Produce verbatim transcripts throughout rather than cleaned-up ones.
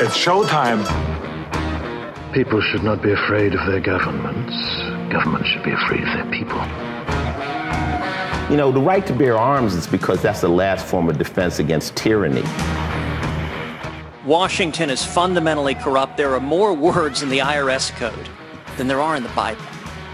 It's showtime. People should not be afraid of their governments. Governments should be afraid of their people. You know, the right to bear arms is because that's the last form of defense against tyranny. Washington is fundamentally corrupt. There are more words in the I R S code than there are in the Bible.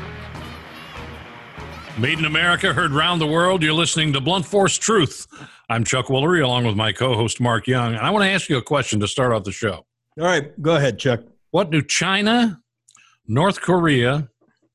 Made in America, heard round the world. You're listening to Blunt Force Truth. I'm Chuck Woolery, along with my co-host Mark Young. And I want to ask you a question to start off the show. All right, go ahead, Chuck. What do China, North Korea,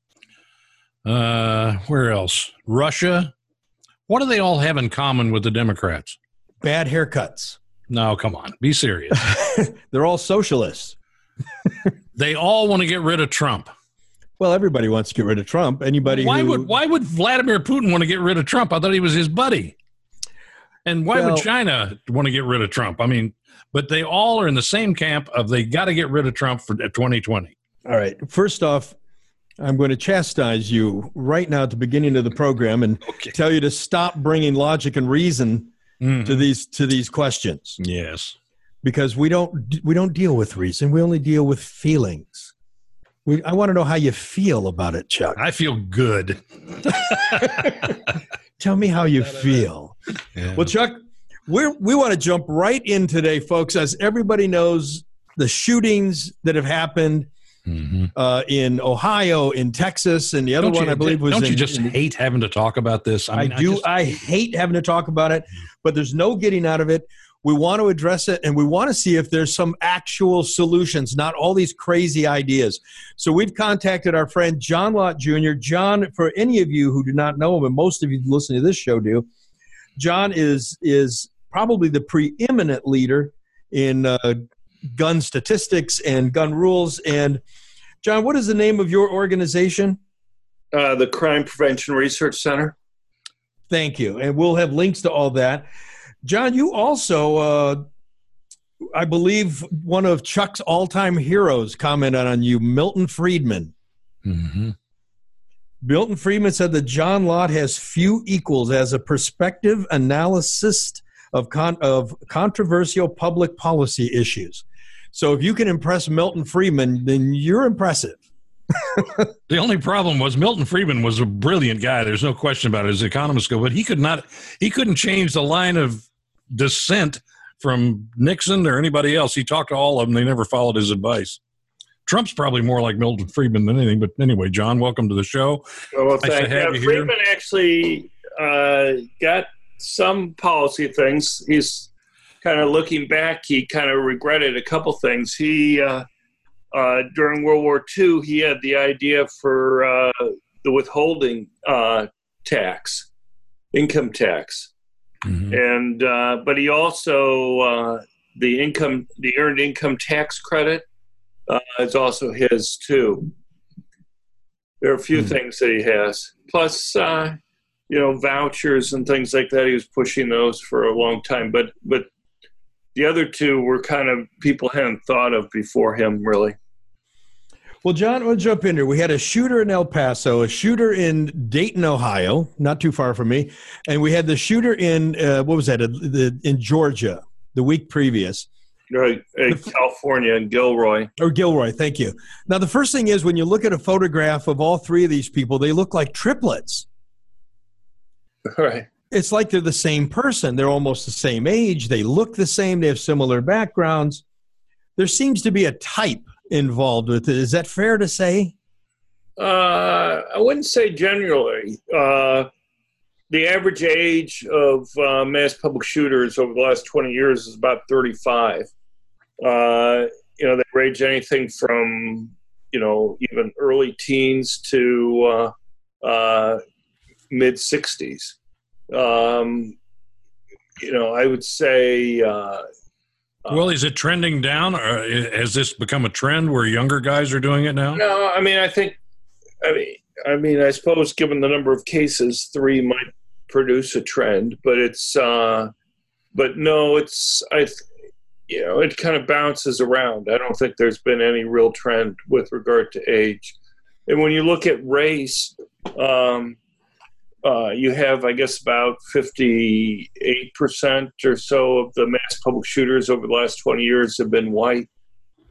uh, where else? Russia, what do they all have in common with the Democrats? Bad haircuts. No, come on. Be serious. They're all socialists. They all want to get rid of Trump. Well, everybody wants to get rid of Trump. Anybody why who... would why would Vladimir Putin want to get rid of Trump? I thought he was his buddy. And why well, would China want to get rid of Trump? I mean, but they all are in the same camp of they got to get rid of Trump for twenty twenty. All right. First off, I'm going to chastise you right now at the beginning of the program and okay. tell you to stop bringing logic and reason mm-hmm. to these to these questions. Yes, because we don't we don't deal with reason. We only deal with feelings. We, I want to know how you feel about it, Chuck. I feel good. Tell me how you feel. Yeah. Well, Chuck, we we want to jump right in today, folks. As everybody knows, the shootings that have happened mm-hmm. uh, in Ohio, in Texas, and the other don't one you, I believe was. Don't in, you just in, hate having to talk about this? I, mean, I do. I, just, I hate having to talk about it, but there's no getting out of it. We want to address it, and we want to see if there's some actual solutions, not all these crazy ideas. So we've contacted our friend John Lott Junior John, for any of you who do not know him, and most of you listening to this show do, John is is probably the preeminent leader in uh, gun statistics and gun rules. And, John, what is the name of your organization? Uh, the Crime Prevention Research Center. Thank you. And we'll have links to all that. John, you also, uh, I believe, one of Chuck's all-time heroes commented on you, Milton Friedman. Mm-hmm. Milton Friedman said that John Lott has few equals as a perspective analyst of con- of controversial public policy issues. So if you can impress Milton Friedman, then you're impressive. The only problem was Milton Friedman was a brilliant guy. There's no question about it. His economist skill, but he could not, he couldn't change the line of dissent from Nixon or anybody else. He talked to all of them. They never followed his advice. Trump's probably more like Milton Friedman than anything. But anyway, John, welcome to the show. Oh, well, nice thank you. Yeah, Friedman here. actually uh, got some policy things. He's kind of looking back. He kind of regretted a couple things. He uh, uh, during World War Two, he had the idea for uh, the withholding uh, tax, income tax. Mm-hmm. And uh, but he also uh, the income, the earned income tax credit uh, is also his too. There are a few mm-hmm. things that he has, plus uh, you know, vouchers and things like that. He was pushing those for a long time, but but the other two were kind of people hadn't thought of before him, really. Well, John, we'll jump in here. We had a shooter in El Paso, a shooter in Dayton, Ohio, not too far from me, and we had the shooter in, uh, what was that, uh, the, in Georgia the week previous. Right, in California, in Gilroy. Or Gilroy, thank you. Now, the first thing is when you look at a photograph of all three of these people, they look like triplets. Right. It's like they're the same person. They're almost the same age. They look the same. They have similar backgrounds. There seems to be a type involved with it. Is that fair to say? Uh, I wouldn't say generally. Uh, the average age of uh, mass public shooters over the last twenty years is about thirty-five. Uh, you know, they range anything from, you know, even early teens to uh, uh, mid sixties. Um, you know, I would say... Uh, Well, is it trending down, or has this become a trend where younger guys are doing it now? No, I mean, I think, I mean, I mean, I suppose given the number of cases, three might produce a trend, but it's, uh, but no, it's, I, you know, it kind of bounces around. I don't think there's been any real trend with regard to age. And when you look at race, um, Uh, you have, I guess, about fifty-eight percent or so of the mass public shooters over the last twenty years have been white.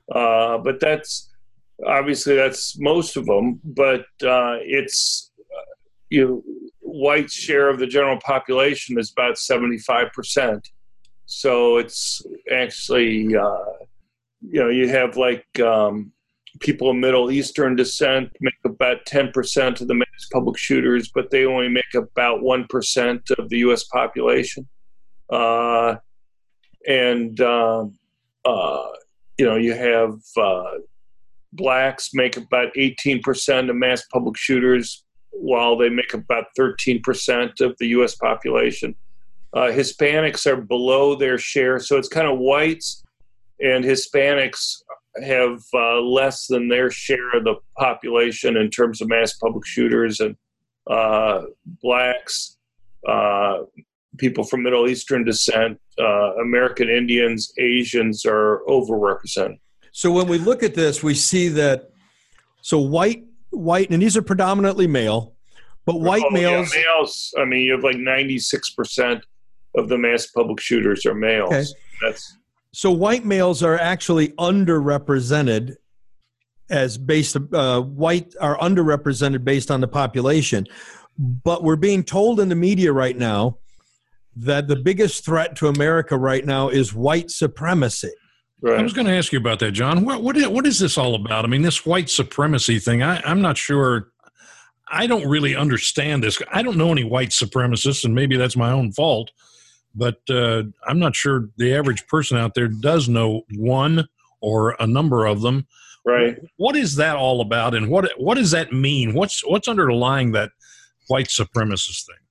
Uh, but that's obviously that's most of them. But uh, it's uh, you know, white share of the general population is about seventy-five percent. So it's actually uh, you know you have like um, people of Middle Eastern descent make about ten percent of the mass public shooters, but they only make about one percent of the U S population. Uh, and uh, uh, you know you have uh, blacks make about eighteen percent of mass public shooters, while they make about thirteen percent of the U S population. Uh, Hispanics are below their share, so it's kind of whites and Hispanics have uh, less than their share of the population in terms of mass public shooters, and uh, blacks, uh, people from Middle Eastern descent, uh, American Indians, Asians are overrepresented. So when we look at this, we see that, so white, white, and these are predominantly male, but white oh, males. Yeah, males, I mean, you have like ninety-six percent of the mass public shooters are males. Okay. That's So white males are actually underrepresented as based, uh, white are underrepresented based on the population. But we're being told in the media right now that the biggest threat to America right now is white supremacy. right. I was going to ask you about that, John. What what is, what is this all about? I mean, this white supremacy thing, I, I'm not sure. I don't really understand this. I don't know any white supremacists, and maybe that's my own fault. But uh, I'm not sure the average person out there does know one or a number of them. Right. What is that all about, and what what does that mean? What's what's underlying that white supremacist thing?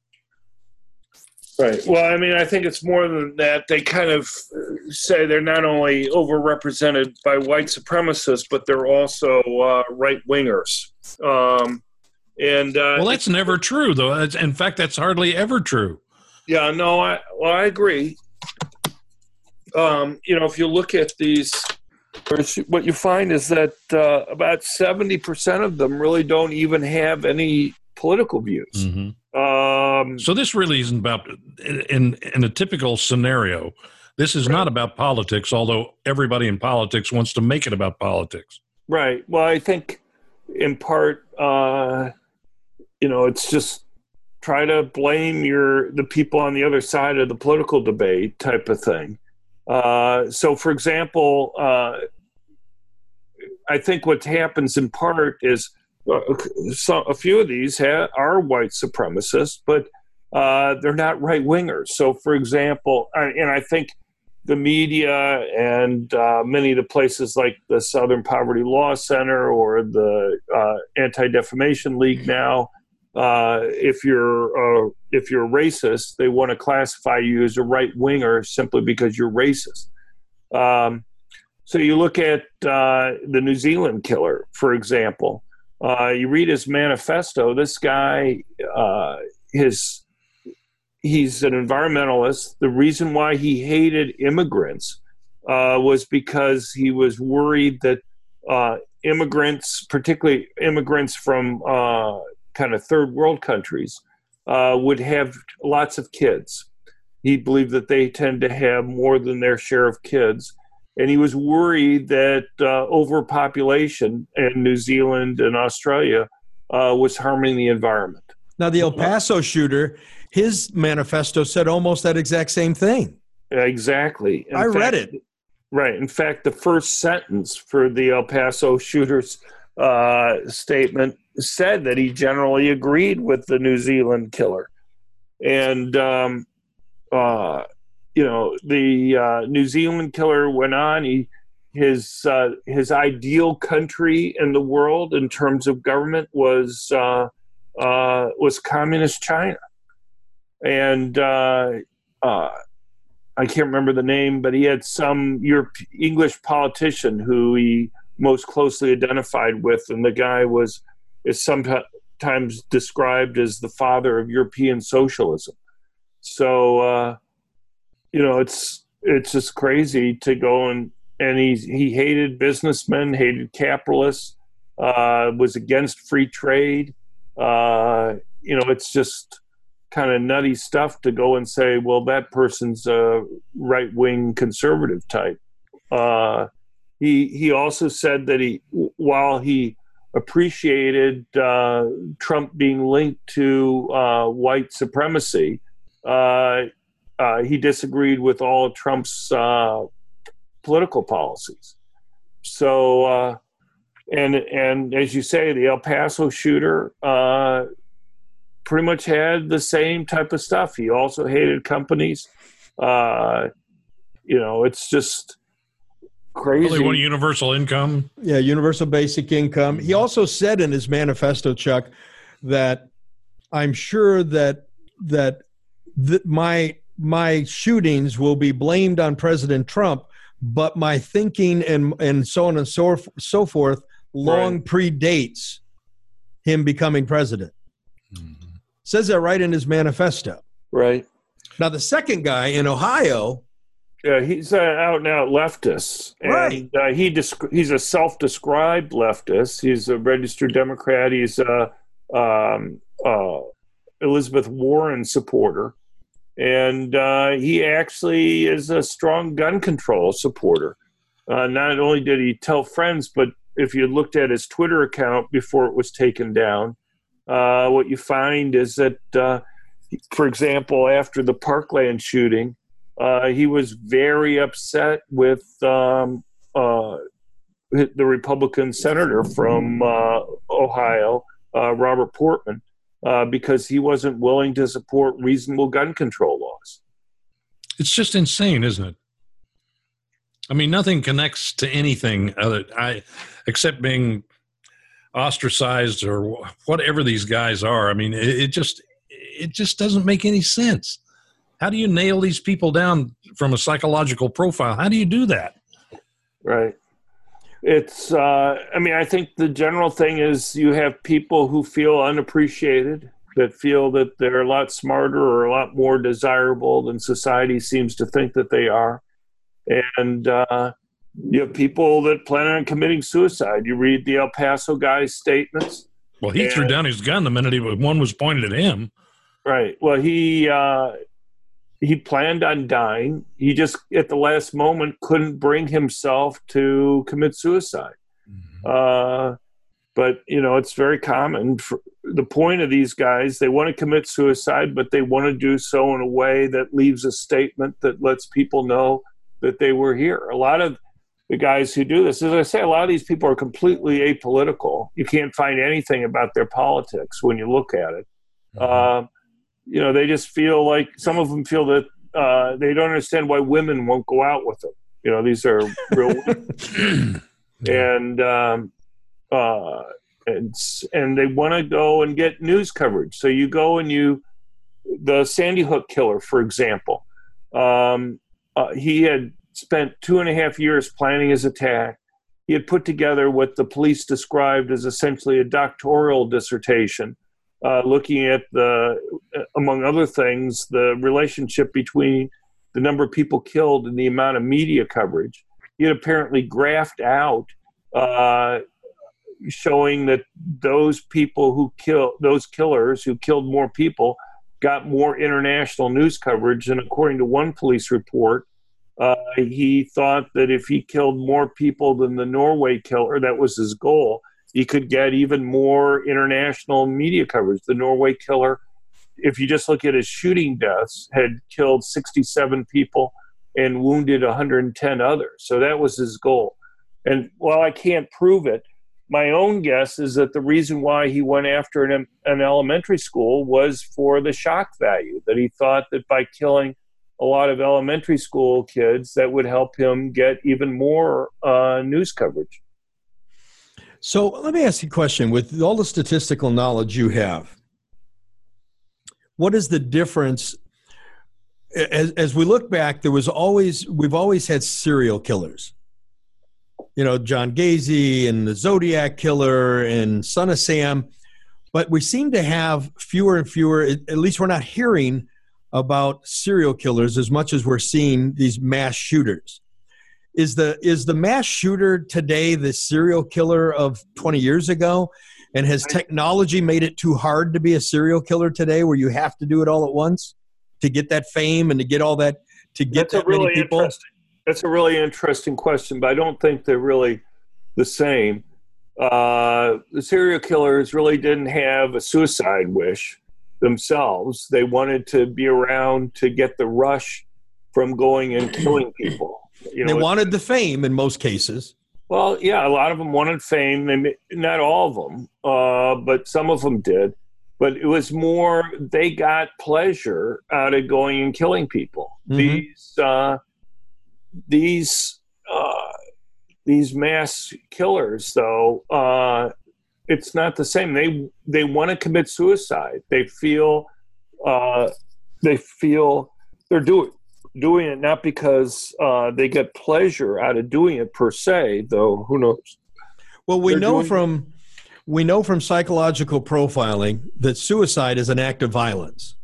Right. Well, I mean, I think it's more than that. They kind of say they're not only overrepresented by white supremacists, but they're also uh, right-wingers. Um, and uh, Well, that's never true, though. That's, in fact, that's hardly ever true. Yeah, no, I well, I agree. Um, you know, if you look at these, what you find is that uh, about seventy percent of them really don't even have any political views. Mm-hmm. Um, So this really isn't about, in in a typical scenario, this is Right. not about politics, although everybody in politics wants to make it about politics. right. Well, I think in part, uh, you know, it's just try to blame your the people on the other side of the political debate type of thing. Uh, so, for example, uh, I think what happens in part is uh, so a few of these ha- are white supremacists, but uh, they're not right wingers. So, for example, I, and I think the media and uh, many of the places like the Southern Poverty Law Center or the uh, Anti-Defamation League now, uh, if you're uh, if you're racist, they want to classify you as a right winger simply because you're racist. Um, so you look at uh, the New Zealand killer, for example. Uh, you read his manifesto. This guy, uh, his he's an environmentalist. The reason why he hated immigrants uh, was because he was worried that uh, immigrants, particularly immigrants from uh, kind of third world countries, uh, would have lots of kids. He believed that they tend to have more than their share of kids. And he was worried that uh, overpopulation in New Zealand and Australia uh, was harming the environment. Now, the El Paso shooter, his manifesto said almost that exact same thing. Exactly. In I fact, read it. Right. In fact, the first sentence for the El Paso shooter's uh, statement said that he generally agreed with the New Zealand killer. And, um, uh, you know, the uh, New Zealand killer went on. He, his uh, his ideal country in the world in terms of government was uh, uh, was communist China. And uh, uh, I can't remember the name, but he had some Europe, English politician who he most closely identified with, and the guy was is sometimes described as the father of European socialism. So, uh, you know, it's it's just crazy to go and and he he hated businessmen, hated capitalists, uh, was against free trade. Uh, you know, it's just kind of nutty stuff to go and say, well, that person's a right-wing conservative type. Uh, he he also said that he, while he appreciated uh, Trump being linked to uh, white supremacy, uh, uh, he disagreed with all of Trump's uh, political policies. So, uh, and and as you say, the El Paso shooter uh, pretty much had the same type of stuff. He also hated companies. Uh, you know, it's just crazy. Really want universal income. Yeah, universal basic income. He also said in his manifesto, Chuck, that I'm sure that that th- my my shootings will be blamed on President Trump, but my thinking and and so on and so so forth long right. predates him becoming president. Mm-hmm. Says that right in his manifesto. Right. Now the second guy in Ohio. Yeah, he's uh, out and out leftist, and right. uh, he desc- he's a self-described leftist. He's a registered Democrat. He's a um, uh, Elizabeth Warren supporter, and uh, he actually is a strong gun control supporter. Uh, not only did he tell friends, but if you looked at his Twitter account before it was taken down, uh, what you find is that, uh, for example, after the Parkland shooting, Uh, he was very upset with um, uh, the Republican senator from uh, Ohio, uh, Robert Portman, uh, because he wasn't willing to support reasonable gun control laws. It's just insane, isn't it? I mean, nothing connects to anything other I except being ostracized or whatever these guys are. I mean, it, it just it just doesn't make any sense. How do you nail these people down from a psychological profile? How do you do that? Right. It's, uh, I mean, I think the general thing is you have people who feel unappreciated, that feel that they're a lot smarter or a lot more desirable than society seems to think that they are. And uh, you have people that plan on committing suicide. You read the El Paso guy's statements. Well, he and, threw down his gun the minute he, one was pointed at him. Right. Well, he... Uh, He planned on dying. He just, at the last moment, couldn't bring himself to commit suicide. Mm-hmm. Uh, but, you know, it's very common. For the point of these guys, they want to commit suicide, but they want to do so in a way that leaves a statement that lets people know that they were here. A lot of the guys who do this, as I say, a lot of these people are completely apolitical. You can't find anything about their politics when you look at it. Mm-hmm. Uh, You know, they just feel like some of them feel that uh, they don't understand why women won't go out with them. You know, these are real women. and, um, uh, and and they want to go and get news coverage. So you go and you, the Sandy Hook killer, for example, um, uh, he had spent two and a half years planning his attack. He had put together what the police described as essentially a doctoral dissertation. Uh, looking at the, among other things, the relationship between the number of people killed and the amount of media coverage. He had apparently graphed out, uh, showing that those people who kill those killers who killed more people got more international news coverage. And according to one police report, uh, he thought that if he killed more people than the Norway killer, that was his goal, he could get even more international media coverage. The Norway killer, if you just look at his shooting deaths, had killed sixty-seven people and wounded one hundred ten others. So that was his goal. And while I can't prove it, my own guess is that the reason why he went after an, an elementary school was for the shock value, that he thought that by killing a lot of elementary school kids, that would help him get even more uh, news coverage. So let me ask you a question. With all the statistical knowledge you have, what is the difference? As, as we look back, there was always, we've always had serial killers. You know, John Gacy and the Zodiac Killer and Son of Sam. But we seem to have fewer and fewer, at least we're not hearing about serial killers as much as we're seeing these mass shooters. Is the is the mass shooter today the serial killer of twenty years ago? And has technology made it too hard to be a serial killer today, where you have to do it all at once to get that fame and to get all that, to get That's that a really many people? Interesting. That's a really interesting question, but I don't think they're really the same. Uh, the serial killers really didn't have a suicide wish themselves. They wanted to be around to get the rush from going and killing people. You know, they wanted the fame in most cases. Well, yeah, a lot of them wanted fame, and not all of them, uh, but some of them did. But it was more, they got pleasure out of going and killing people. Mm-hmm. These, uh, these, uh, these mass killers, though, uh, it's not the same. They they want to commit suicide. They feel, uh, they feel they're doing doing it not because uh, they get pleasure out of doing it per se, though. Who knows? Well, we they're know doing- from. We know from psychological profiling that suicide is an act of violence.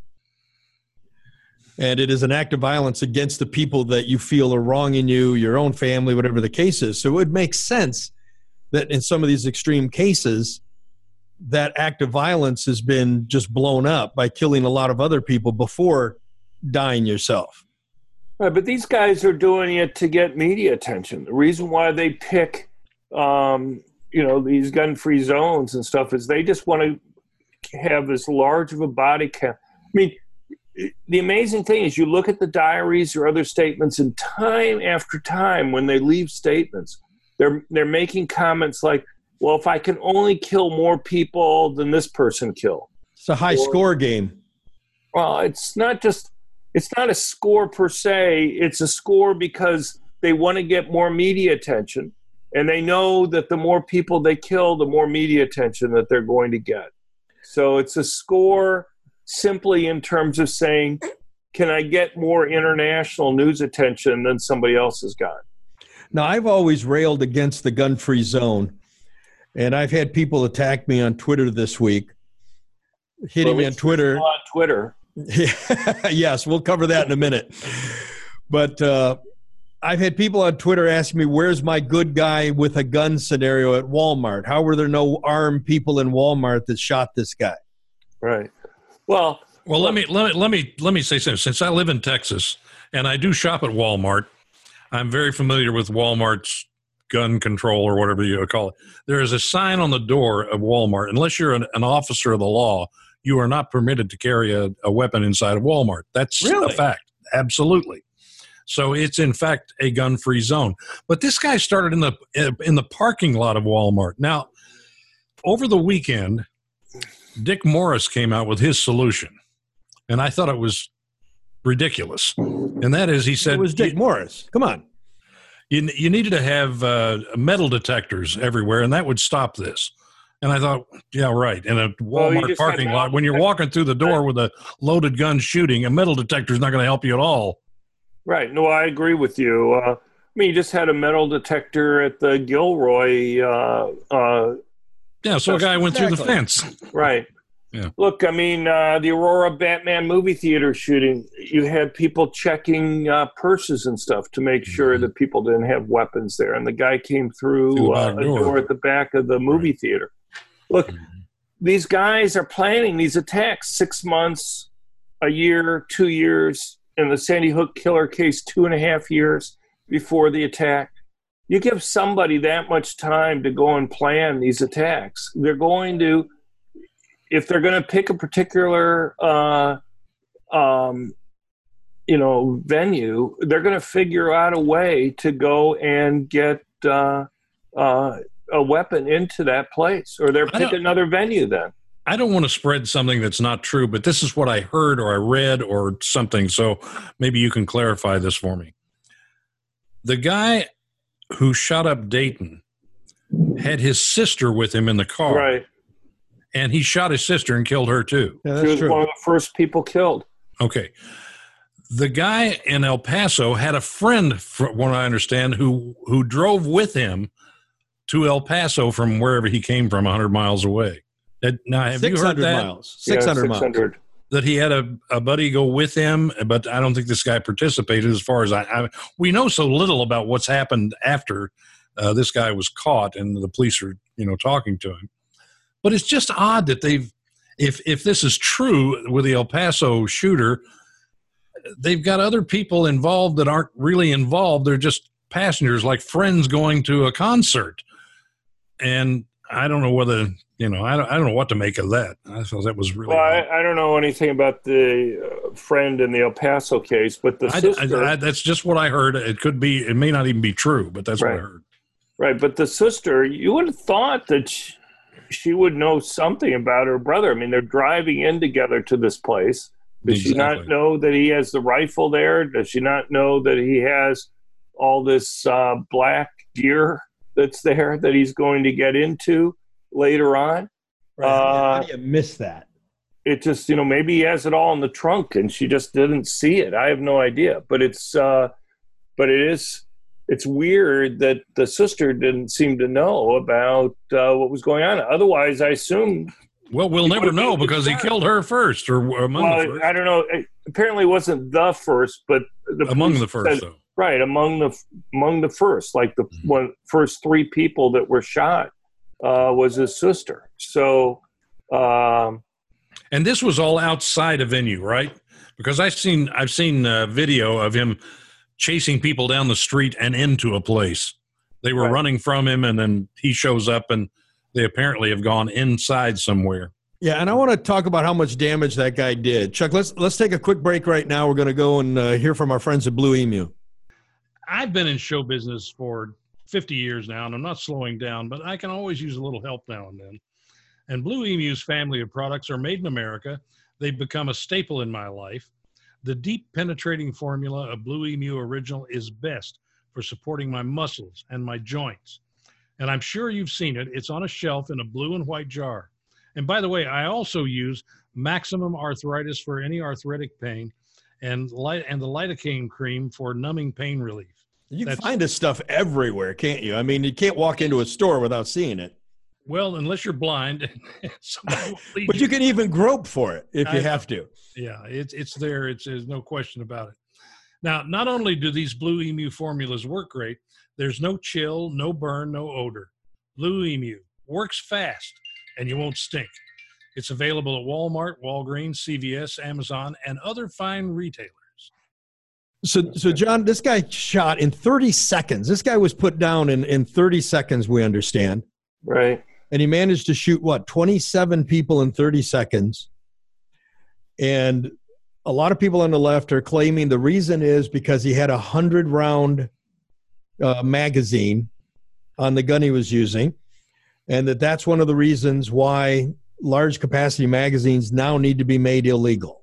And it is an act of violence against the people that you feel are wronging you, your own family, whatever the case is. So it would make sense that in some of these extreme cases, that act of violence has been just blown up by killing a lot of other people before dying yourself. Right, but these guys are doing it to get media attention. The reason why they pick um, you know, these gun-free zones and stuff is they just want to have as large of a body count. I mean, the amazing thing is you look at the diaries or other statements, and time after time when they leave statements, they're they're making comments like, well, if I can only kill more people than this person killed. It's a high or, score game. Well, it's not just, it's not a score per se. It's a score because they want to get more media attention. And they know that the more people they kill, the more media attention that they're going to get. So it's a score simply in terms of saying, can I get more international news attention than somebody else has got? Now, I've always railed against the gun-free zone, and I've had people attack me on Twitter this week, hitting well, me on Twitter. On Twitter. Yes, we'll cover that in a minute. But uh, I've had people on Twitter ask me, where's my good guy with a gun scenario at Walmart? How were there no armed people in Walmart that shot this guy? Right. Well, well, let me let me let me let me say something. Since I live in Texas and I do shop at Walmart, I'm very familiar with Walmart's gun control or whatever you call it. There is a sign on the door of Walmart. Unless you're an, an officer of the law, you are not permitted to carry a, a weapon inside of Walmart. That's really? a fact. Absolutely. So it's in fact a gun-free zone. But this guy started in the in the parking lot of Walmart. Now, over the weekend, Dick Morris came out with his solution, and I thought it was ridiculous. And that is, he said, it was Dick Morris. Come on, you you needed to have uh, metal detectors everywhere, and that would stop this. And I thought, yeah, right. In a Walmart well, parking lot, when you're walking through the door with a loaded gun shooting, a metal detector is not going to help you at all. Right. No, I agree with you. Uh, I mean, you just had a metal detector at the Gilroy. Uh, uh, yeah, so a guy went exactly. through the fence. Right. Yeah. Look, I mean, uh, the Aurora Batman movie theater shooting, you had people checking uh, purses and stuff to make sure mm-hmm. that people didn't have weapons there. And the guy came through, through uh, a door. door at the back of the movie right. theater. Look, mm-hmm. these guys are planning these attacks six months, a year, two years. In the Sandy Hook killer case, two and a half years before the attack. You give somebody that much time to go and plan these attacks. They're going to, if they're going to pick a particular, uh, um, you know, venue, they're going to figure out a way to go and get uh, uh, a weapon into that place, or they're pick another venue then. I don't want to spread something that's not true, but this is what I heard or I read or something, so maybe you can clarify this for me. The guy who shot up Dayton had his sister with him in the car. Right. And he shot his sister and killed her too. Yeah, that's she was true. one of the first people killed. Okay. The guy in El Paso had a friend, from what I understand, who, who drove with him to El Paso from wherever he came from, one hundred miles away. That, now, have you heard that? Miles. six hundred yeah, six hundred miles. That he had a, a buddy go with him, but I don't think this guy participated as far as I, I we know so little about what's happened after uh, this guy was caught and the police are, you know, talking to him. But it's just odd that they've, if, if this is true with the El Paso shooter, they've got other people involved that aren't really involved. They're just passengers, like friends going to a concert. And I don't know whether, you know, I don't, I don't know what to make of that. I thought that was really. Well, I, I don't know anything about the uh, friend in the El Paso case, but the I, sister. I, I, that's just what I heard. It could be, it may not even be true, but that's Right. what I heard. Right, but the sister, you would have thought that she, she would know something about her brother. I mean, they're driving in together to this place. Does Exactly. she not know that he has the rifle there? Does she not know that he has all this uh, black gear that's there that he's going to get into later on? Right. Uh, How do you miss that? It just, you know, maybe he has it all in the trunk and she just didn't see it. I have no idea. But it's, uh, but it is, it's weird that the sister didn't seem to know about uh, what was going on. Otherwise, I assume. Well, we'll He never would've know been because he concerned. killed her first, or among Well, the first. I don't know. It apparently wasn't the first, but the Among police the first, said- though. Right, among the among the first, like the Mm-hmm. one first three people that were shot uh, was his sister. So, um, And this was all outside a venue, right? Because I've seen I've seen uh, video of him chasing people down the street and into a place. They were Right. running from him, and then he shows up, and they apparently have gone inside somewhere. Yeah, and I want to talk about how much damage that guy did. Chuck, let's let's take a quick break right now. We're going to go and uh, hear from our friends at Blue Emu. I've been in show business for fifty years now, and I'm not slowing down, but I can always use a little help now and then. And Blue Emu's family of products are made in America. They've become a staple in my life. The deep penetrating formula of Blue Emu Original is best for supporting my muscles and my joints. And I'm sure you've seen it. It's on a shelf in a blue and white jar. And by the way, I also use Maximum Arthritis for any arthritic pain, and light and the lidocaine cream for numbing pain relief. You can That's- find this stuff everywhere, can't you? I mean, you can't walk into a store without seeing it. Well, unless you're blind, somebody will lead But you can even grope for it if I you know. have to. Yeah, it's it's there. It's there's no question about it. Now, not only do these Blue Emu formulas work great, there's no chill, no burn, no odor. Blue Emu works fast, and you won't stink. It's available at Walmart, Walgreens, C V S, Amazon, and other fine retailers. So, so John, this guy shot in thirty seconds. This guy was put down in, in thirty seconds, we understand. right. And he managed to shoot, what, twenty-seven people in thirty seconds. And a lot of people on the left are claiming the reason is because he had a hundred-round uh, magazine on the gun he was using, and that that's one of the reasons why large-capacity magazines now need to be made illegal.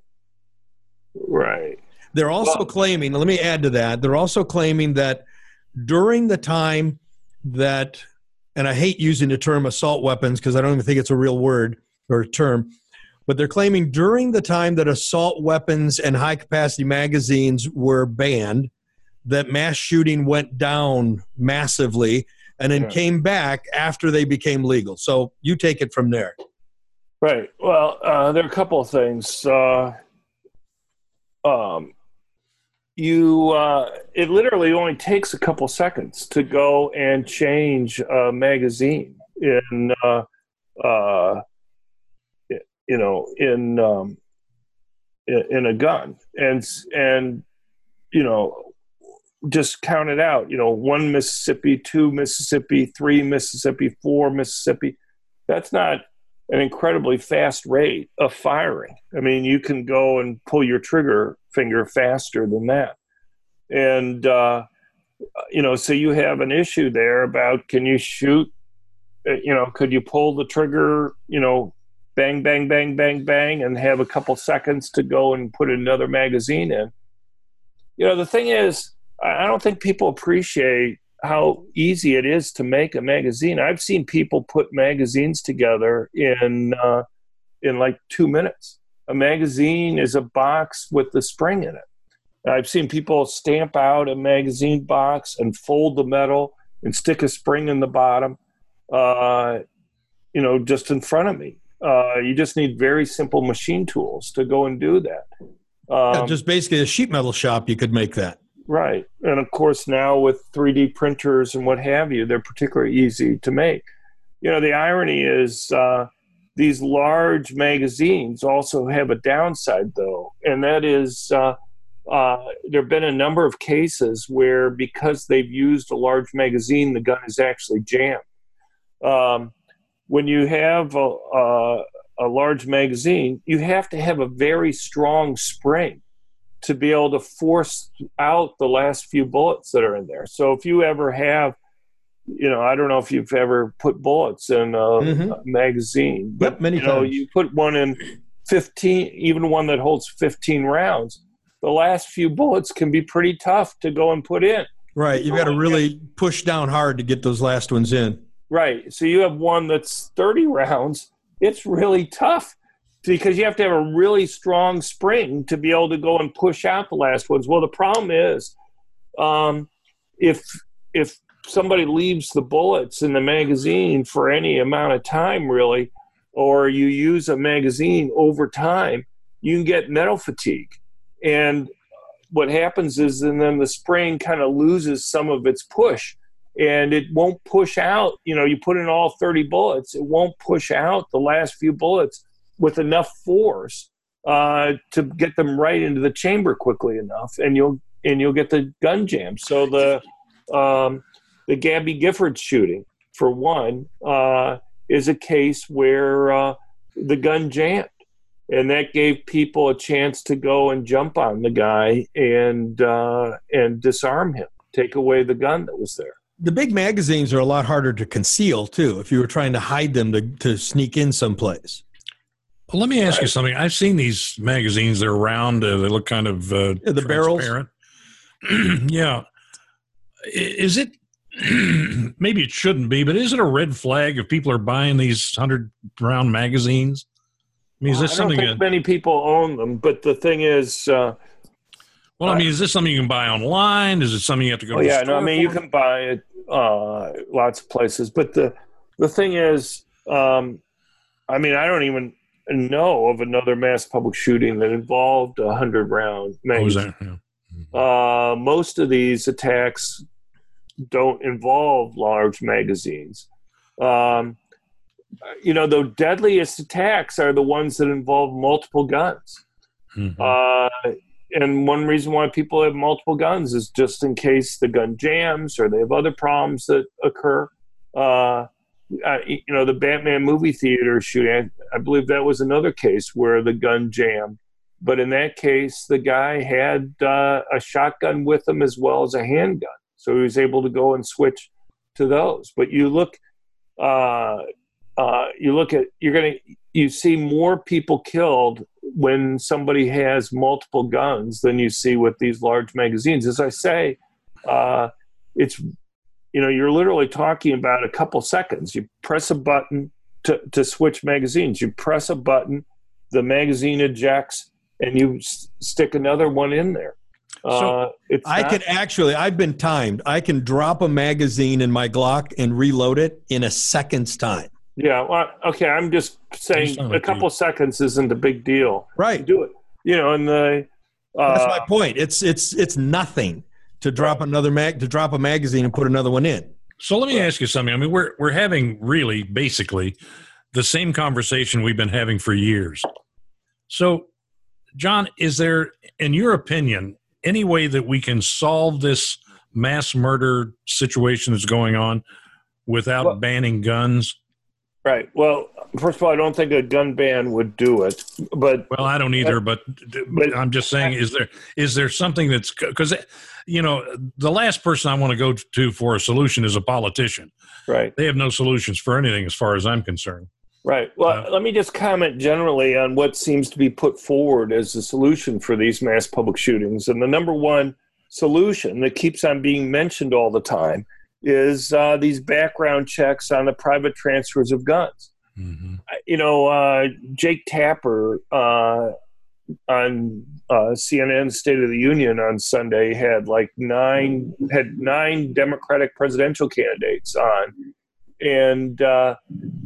Right. They're also Well- claiming, let me add to that, they're also claiming that during the time that, and I hate using the term assault weapons because I don't even think it's a real word or term, but they're claiming during the time that assault weapons and high-capacity magazines were banned, that mass shooting went down massively and then Yeah. came back after they became legal. So you take it from there. Right. Well, uh, there are a couple of things. Uh, um, you, uh, it literally only takes a couple seconds to go and change a magazine in, uh, uh, you know, in, um, in, in a gun, and and you know, just count it out. You know, one Mississippi, two Mississippi, three Mississippi, four Mississippi. That's not an incredibly fast rate of firing. I mean, you can go and pull your trigger finger faster than that. And, uh, you know, so you have an issue there about, can you shoot, you know, could you pull the trigger, you know, bang, bang, bang, bang, bang, and have a couple seconds to go and put another magazine in? You know, the thing is, I don't think people appreciate how easy it is to make a magazine. I've seen people put magazines together in uh, in like two minutes. A magazine is a box with the spring in it. I've seen people stamp out a magazine box and fold the metal and stick a spring in the bottom, uh, you know, just in front of me. Uh, you just need very simple machine tools to go and do that. Um, Yeah, just basically a sheet metal shop, you could make that. Right. And of course, now with three D printers and what have you, they're particularly easy to make. You know, the irony is uh, these large magazines also have a downside, though, and that is uh, uh, there have been a number of cases where, because they've used a large magazine, the gun is actually jammed. Um, when you have a, a, a large magazine, you have to have a very strong spring to be able to force out the last few bullets that are in there. So if you ever have, you know, I don't know if you've ever put bullets in a, mm-hmm. a magazine, but yep, many you know, times. you put one in fifteen, even one that holds fifteen rounds, the last few bullets can be pretty tough to go and put in. Right. You've got to really push down hard to get those last ones in. Right. So you have one that's thirty rounds. It's really tough because you have to have a really strong spring to be able to go and push out the last ones. Well, the problem is um, if if somebody leaves the bullets in the magazine for any amount of time, really, or you use a magazine over time, you can get metal fatigue. And what happens is, and then the spring kind of loses some of its push, and it won't push out. You know, you put in all thirty bullets, it won't push out the last few bullets with enough force uh, to get them right into the chamber quickly enough, and you'll and you'll get the gun jam. So the um, the Gabby Giffords shooting, for one, uh, is a case where uh, the gun jammed. And that gave people a chance to go and jump on the guy and uh, and disarm him, take away the gun that was there. The big magazines are a lot harder to conceal, too, if you were trying to hide them to, to sneak in someplace. Well, let me ask right. you something. I've seen these magazines. They're round. Uh, they look kind of uh, yeah, the transparent. Barrels. Yeah. Is it – maybe it shouldn't be, but is it a red flag if people are buying these hundred-round magazines? I mean, is this I something don't think that, many people own them, but the thing is, uh, well, I mean, is this something you can buy online? Is it something you have to go? Oh to yeah, the no, store I mean, for? you can buy it uh, lots of places, but the the thing is, um, I mean, I don't even know of another mass public shooting that involved a hundred round magazine. Oh, is that? Yeah. Uh, most of these attacks don't involve large magazines. Um, You know, the deadliest attacks are the ones that involve multiple guns. Mm-hmm. Uh, and one reason why people have multiple guns is just in case the gun jams or they have other problems that occur. Uh, uh, you know, the Batman movie theater shooting, I believe that was another case where the gun jammed. But in that case, the guy had uh, a shotgun with him as well as a handgun. So he was able to go and switch to those. But you look... Uh, Uh, you look at, you're going to, you see more people killed when somebody has multiple guns than you see with these large magazines. As I say, uh, it's, you know, you're literally talking about a couple seconds. You press a button to, to switch magazines. You press a button, the magazine ejects, and you s- stick another one in there. So uh, it's I not- can actually, I've been timed. I can drop a magazine in my Glock and reload it in a second's time. Yeah, well, okay, I'm just saying a couple seconds isn't a big deal. Right. Do it. You know, and the uh, That's my point. It's it's it's nothing to drop another mag to drop a magazine and put another one in. So let me ask you something. I mean, we're we're having really basically the same conversation we've been having for years. So, John, is there, in your opinion, any way that we can solve this mass murder situation that's going on without well, banning guns? Right. Well, first of all, I don't think a gun ban would do it. But well, I don't either. But, but I'm just saying, is there is there something that's because you know the last person I want to go to for a solution is a politician. Right. They have no solutions for anything, as far as I'm concerned. Right. Well, uh, let me just comment generally on what seems to be put forward as the solution for these mass public shootings. And the number one solution that keeps on being mentioned all the time is uh, these background checks on the private transfers of guns. Mm-hmm. You know, uh, Jake Tapper uh, on uh, C N N's State of the Union on Sunday had like nine had nine Democratic presidential candidates on, and uh,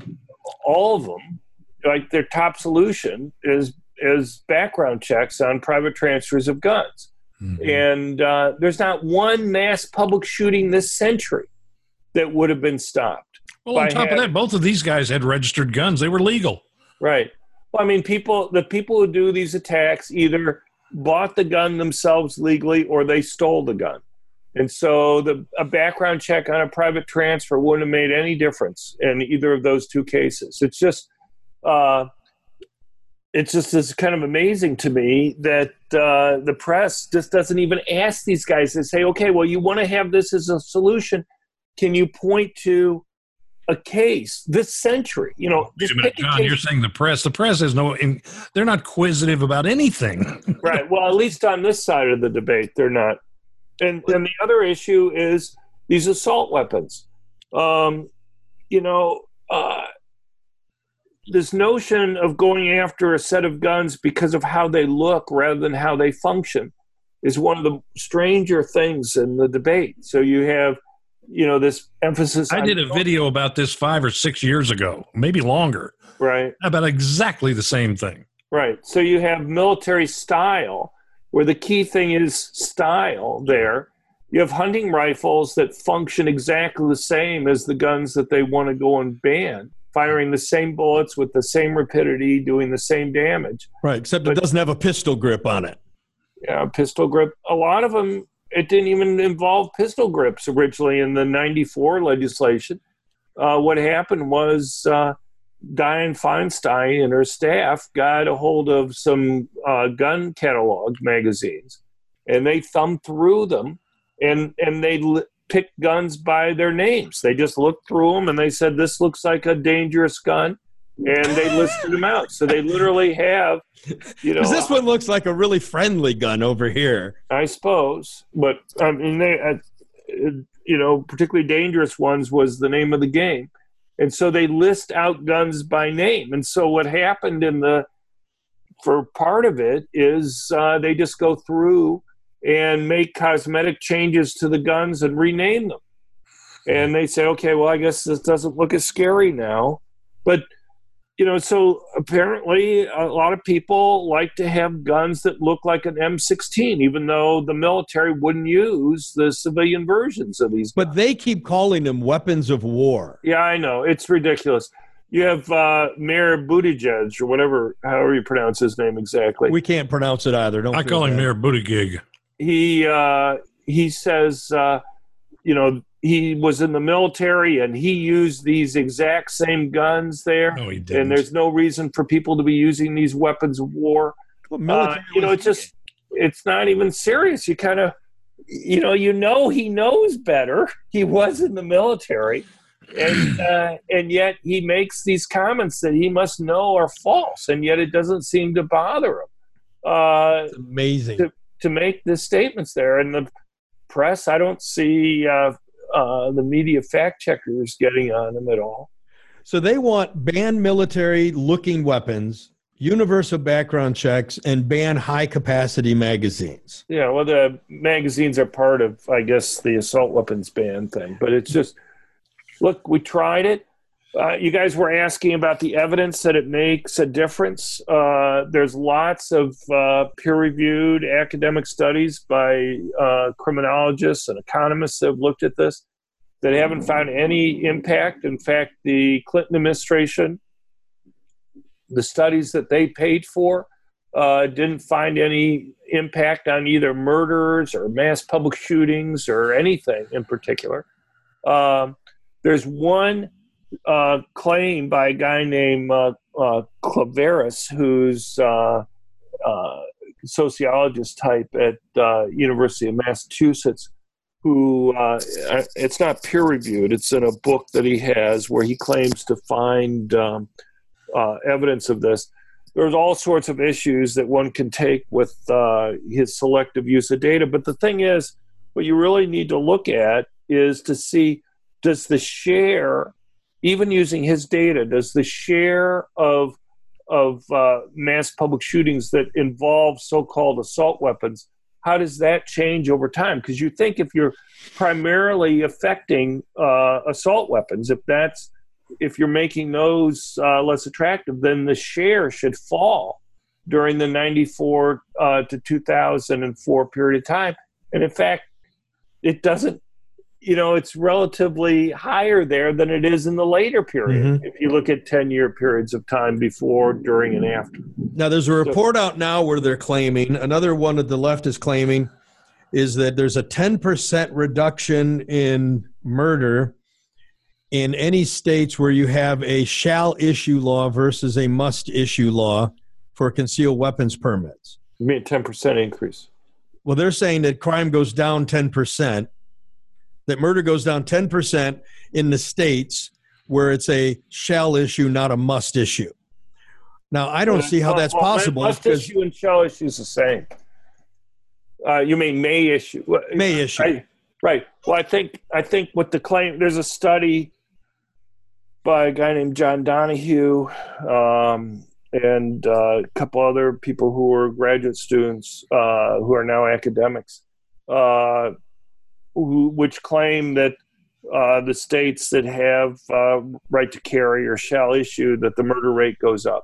all of them, like their top solution is is background checks on private transfers of guns. Mm-hmm. And uh, there's not one mass public shooting this century that would have been stopped. Well, on top having, of that, both of these guys had registered guns. They were legal. Right. Well, I mean, people, the people who do these attacks either bought the gun themselves legally or they stole the gun. And so the a background check on a private transfer wouldn't have made any difference in either of those two cases. It's just, uh, it's just it's kind of amazing to me that uh, the press just doesn't even ask these guys to say, okay, well, you want to have this as a solution. Can you point to a case this century? You know, just minute, pick a John, case. you're saying the press. The press is no, in, they're not quizzitive about anything. Right. Well, at least on this side of the debate, they're not. And and the other issue is these assault weapons. Um, you know, uh, this notion of going after a set of guns because of how they look rather than how they function is one of the stranger things in the debate. So you have, you know, this emphasis. I on did a video about this five or six years ago, maybe longer. Right. About exactly the same thing. Right. So you have military style, where the key thing is style there. You have hunting rifles that function exactly the same as the guns that they want to go and ban, firing the same bullets with the same rapidity, doing the same damage. Right, except But- it doesn't have a pistol grip on it. Yeah, pistol grip. A lot of them, it didn't even involve pistol grips originally in the ninety-four legislation. Uh, what happened was uh, Dianne Feinstein and her staff got a hold of some uh, gun catalog magazines, and they thumbed through them, and, and they li- picked guns by their names. They just looked through them, and they said, this looks like a dangerous gun, and they listed them out. So they literally have, you know. Because this one looks like a really friendly gun over here. I suppose, but I mean, they, uh, you know, particularly dangerous ones was the name of the game, and so they list out guns by name. And so what happened in the, for part of it is uh, they just go through and make cosmetic changes to the guns and rename them, and they say, okay, well, I guess this doesn't look as scary now, but. You know, so apparently a lot of people like to have guns that look like an M sixteen, even though the military wouldn't use the civilian versions of these guns. But they keep calling them weapons of war. Yeah, I know. It's ridiculous. You have uh, Mayor Buttigieg, or whatever, however you pronounce his name exactly. We can't pronounce it either. Don't I feel call him bad. Mayor Buttigieg. He, uh, he says, uh, you know, he was in the military and he used these exact same guns there. No, he didn't. And there's no reason for people to be using these weapons of war. What Uh, military you know, was it's just, it's not even serious. You kind of, you know, you know, he knows better. He was in the military, and uh, and yet he makes these comments that he must know are false, and yet it doesn't seem to bother him uh, he? Amazing. to to make the statements there. And the press, I don't see uh, uh, the media fact checkers getting on him at all. So they want ban military-looking weapons, universal background checks, and ban high-capacity magazines. Yeah, well, the magazines are part of, I guess, the assault weapons ban thing. But it's just, look, we tried it. Uh, you guys were asking about the evidence that it makes a difference. Uh, there's lots of uh, peer-reviewed academic studies by uh, criminologists and economists that have looked at this that haven't found any impact. In fact, the Clinton administration, the studies that they paid for, uh, didn't find any impact on either murders or mass public shootings or anything in particular. Um, there's one uh, claim by a guy named uh, uh, Claveris, who's uh, uh, sociologist type at uh, University of Massachusetts, who uh, it's not peer reviewed. It's in a book that he has where he claims to find um, uh, evidence of this. There's all sorts of issues that one can take with uh, his selective use of data. But the thing is, what you really need to look at is to see, does the share, even using his data, does the share of of uh, mass public shootings that involve so-called assault weapons, how does that change over time? Because you think if you're primarily affecting uh, assault weapons, if that's if you're making those uh, less attractive, then the share should fall during the ninety-four uh, to two thousand four period of time. And in fact, it doesn't you know, it's relatively higher there than it is in the later period. Mm-hmm. If you look at ten-year periods of time before, during, and after. Now, there's a report out now where they're claiming, another one that the left is claiming, is that there's a ten percent reduction in murder in any states where you have a shall issue law versus a must issue law for concealed weapons permits. You mean a ten percent increase? Well, they're saying that crime goes down ten percent, that murder goes down ten percent in the states where it's a shall issue, not a must issue. Now, I don't well, see how that's well, possible. Must issue and shall issue is the same. Uh, you mean may issue? May issue. I, right. Well, I think I think what the claim, there's a study by a guy named John Donahue um, and uh, a couple other people who were graduate students uh, who are now academics, uh, who, which claim that uh, the states that have uh, right to carry or shall issue, that the murder rate goes up.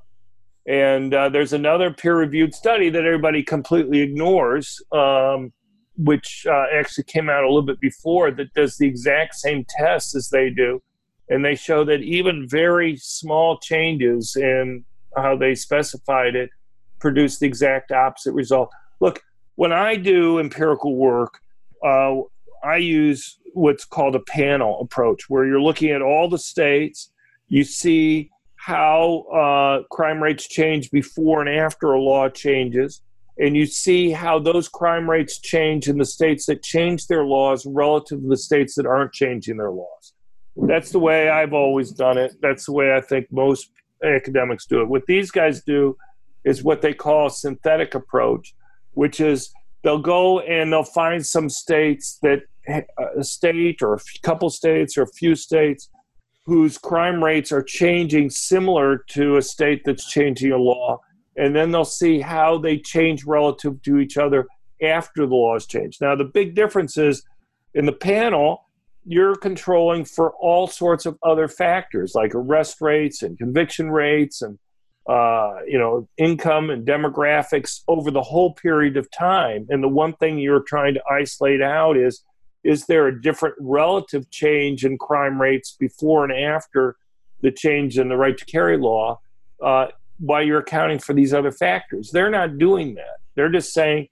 And uh, there's another peer-reviewed study that everybody completely ignores, um, which uh, actually came out a little bit before, that does the exact same tests as they do. And they show that even very small changes in how they specified it produce the exact opposite result. Look, when I do empirical work, uh, I use what's called a panel approach, where you're looking at all the states, you see how uh, crime rates change before and after a law changes, and you see how those crime rates change in the states that change their laws relative to the states that aren't changing their laws. That's the way I've always done it. That's the way I think most academics do it. What these guys do is what they call a synthetic approach, which is they'll go and they'll find some states that a state or a couple states or a few states whose crime rates are changing similar to a state that's changing a law. And then they'll see how they change relative to each other after the laws change. Now, the big difference is in the panel, you're controlling for all sorts of other factors like arrest rates and conviction rates and, uh, you know, income and demographics over the whole period of time. And the one thing you're trying to isolate out is, is there a different relative change in crime rates before and after the change in the right to carry law uh, while you're accounting for these other factors? They're not doing that. They're just saying,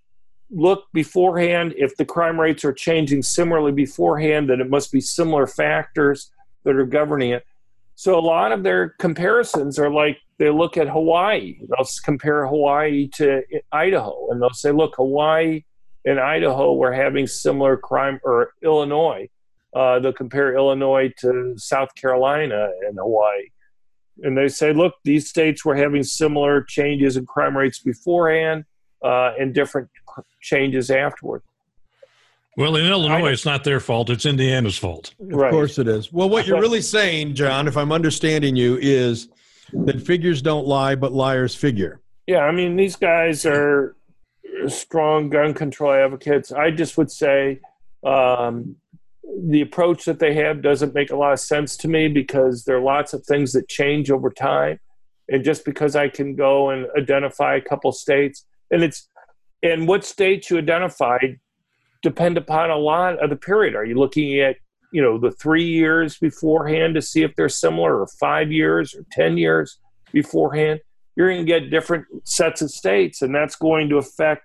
look beforehand, if the crime rates are changing similarly beforehand, then it must be similar factors that are governing it. So a lot of their comparisons are like, they look at Hawaii. They'll compare Hawaii to Idaho, and they'll say, look, Hawaii and Idaho were having similar crime, or Illinois. Uh, they'll compare Illinois to South Carolina and Hawaii. And they say, look, these states were having similar changes in crime rates beforehand uh, and different changes afterward. Well, in Illinois, it's not their fault. It's Indiana's fault. Of course it is. Well, what you're really saying, John, if I'm understanding you, is that figures don't lie, but liars figure. Yeah, I mean, these guys are strong gun control advocates. I just would say um, the approach that they have doesn't make a lot of sense to me, because there are lots of things that change over time. And just because I can go and identify a couple states, and it's and what states you identified depend upon a lot of the period. Are you looking at, you know, the three years beforehand to see if they're similar, or five years or ten years beforehand? You're going to get different sets of states, and that's going to affect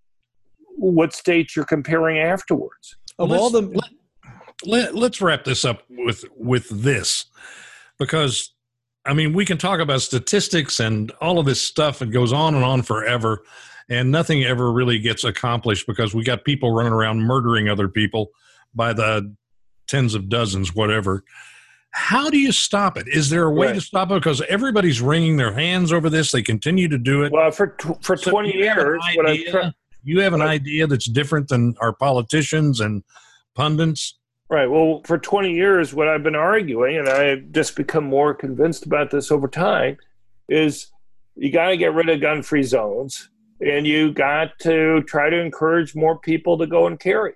what states you're comparing afterwards. Of all the, let, let, let's wrap this up with with this, because I mean, we can talk about statistics and all of this stuff, and goes on and on forever, and nothing ever really gets accomplished because we got people running around murdering other people by the tens of dozens, whatever. How do you stop it? Is there a way right. to stop it? Because everybody's wringing their hands over this. They continue to do it. Well, for for so twenty years, what idea, tra- you have an what, idea that's different than our politicians and pundits. Right. Well, for twenty years, what I've been arguing, and I've just become more convinced about this over time, is you got to get rid of gun-free zones, and you got to try to encourage more people to go and carry.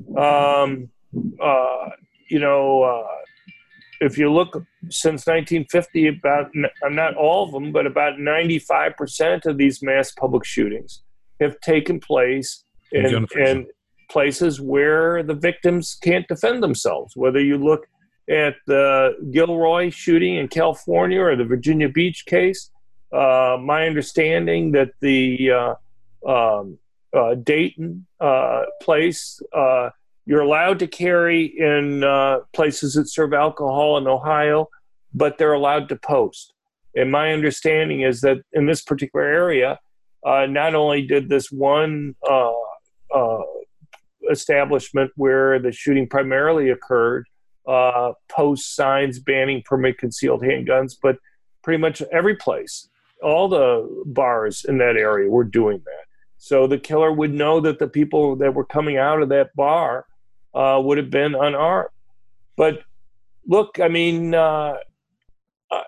Um, uh, you know. Uh, If you look since nineteen fifty, about not all of them, but about ninety-five percent of these mass public shootings have taken place in, in places where the victims can't defend themselves. Whether you look at the Gilroy shooting in California or the Virginia Beach case, uh, my understanding that the uh, um, uh, Dayton uh, place, uh, you're allowed to carry in uh, places that serve alcohol in Ohio, but they're allowed to post. And my understanding is that in this particular area, uh, not only did this one uh, uh, establishment where the shooting primarily occurred uh, post signs banning permit concealed handguns, but pretty much every place, all the bars in that area were doing that. So the killer would know that the people that were coming out of that bar uh, would have been unarmed. But look, I mean, uh, I,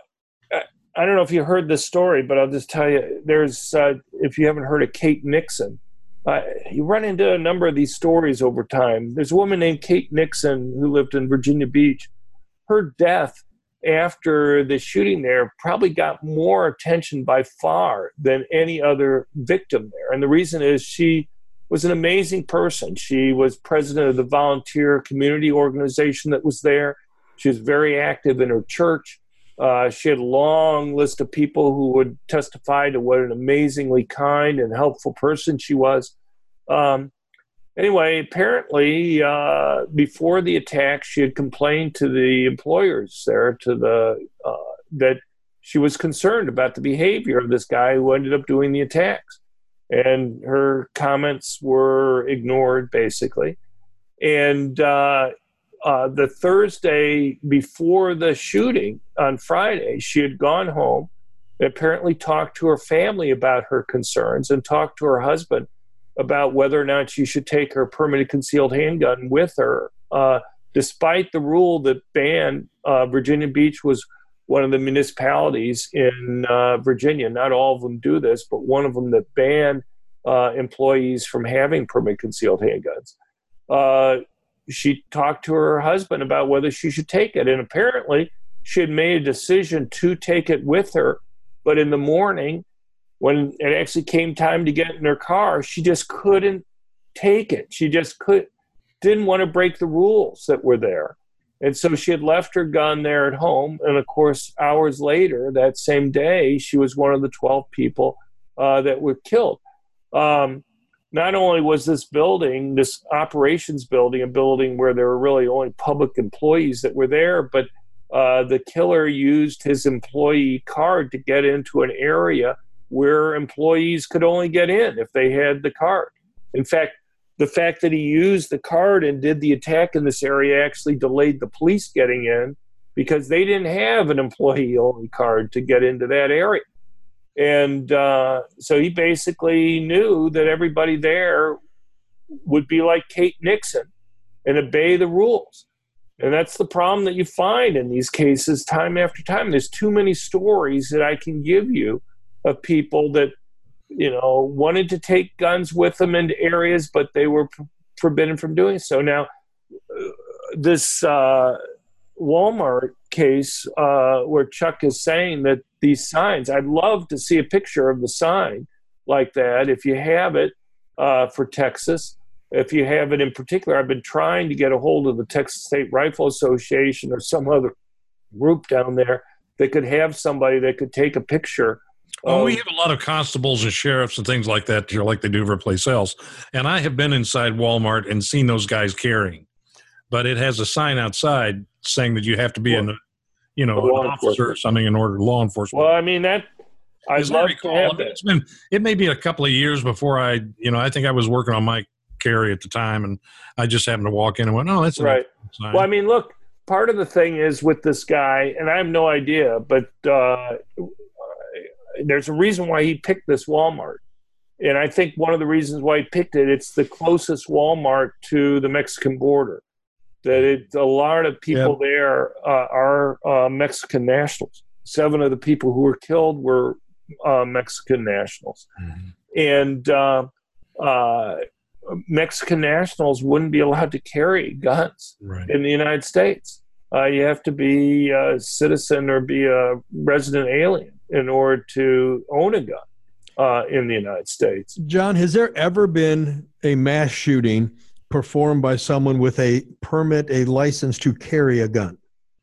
I don't know if you heard this story, but I'll just tell you, there's, uh, if you haven't heard of Kate Nixon, uh, you run into a number of these stories over time. There's a woman named Kate Nixon who lived in Virginia Beach. Her death after the shooting there probably got more attention by far than any other victim there. And the reason is she was an amazing person. She was president of the volunteer community organization that was there. She was very active in her church. Uh, she had a long list of people who would testify to what an amazingly kind and helpful person she was. Um, Anyway, apparently, uh, before the attack, she had complained to the employers there to the uh, that she was concerned about the behavior of this guy who ended up doing the attacks. And her comments were ignored, basically. And uh, uh, the Thursday before the shooting on Friday, she had gone home and apparently talked to her family about her concerns and talked to her husband about whether or not she should take her permanent concealed handgun with her, uh, despite the rule that banned uh, Virginia Beach was one of the municipalities in uh, Virginia. Not all of them do this, but one of them that banned uh, employees from having permanent concealed handguns. Uh, she talked to her husband about whether she should take it, and apparently she had made a decision to take it with her, but in the morning, when it actually came time to get in her car, she just couldn't take it. She just could, didn't want to break the rules that were there. And so she had left her gun there at home. And of course, hours later, that same day, she was one of the twelve people uh, that were killed. Um, not only was this building, this operations building, a building where there were really only public employees that were there, but uh, the killer used his employee card to get into an area where employees could only get in if they had the card. In fact, the fact that he used the card and did the attack in this area actually delayed the police getting in because they didn't have an employee-only card to get into that area. And uh, so he basically knew that everybody there would be like Kate Nixon and obey the rules. And that's the problem that you find in these cases time after time. There's too many stories that I can give you of people that, you know, wanted to take guns with them into areas, but they were p- forbidden from doing so. Now, uh, this uh, Walmart case uh, where Chuck is saying that these signs, I'd love to see a picture of the sign like that. If you have it uh, for Texas, if you have it in particular, I've been trying to get a hold of the Texas State Rifle Association or some other group down there that could have somebody that could take a picture. Oh, we have a lot of constables and sheriffs and things like that, like they do every place else. And I have been inside Walmart and seen those guys carrying. But it has a sign outside saying that you have to be well, an, you know, an officer or something in order to law enforcement. Well, I mean, that I love to have that. It's been, it may be a couple of years before I, you know, I think I was working on my carry at the time, and I just happened to walk in and went, oh, that's right. Sign. Well, I mean, look, part of the thing is with this guy, and I have no idea, but uh, there's a reason why he picked this Walmart. And I think one of the reasons why he picked it, it's the closest Walmart to the Mexican border. That it, a lot of people yep. there uh, are uh, Mexican nationals. Seven of the people who were killed were uh, Mexican nationals. Mm-hmm. And uh, uh, Mexican nationals wouldn't be allowed to carry guns right. in the United States. Uh, you have to be a citizen or be a resident alien in order to own a gun uh, in the United States. John, has there ever been a mass shooting performed by someone with a permit, a license to carry a gun?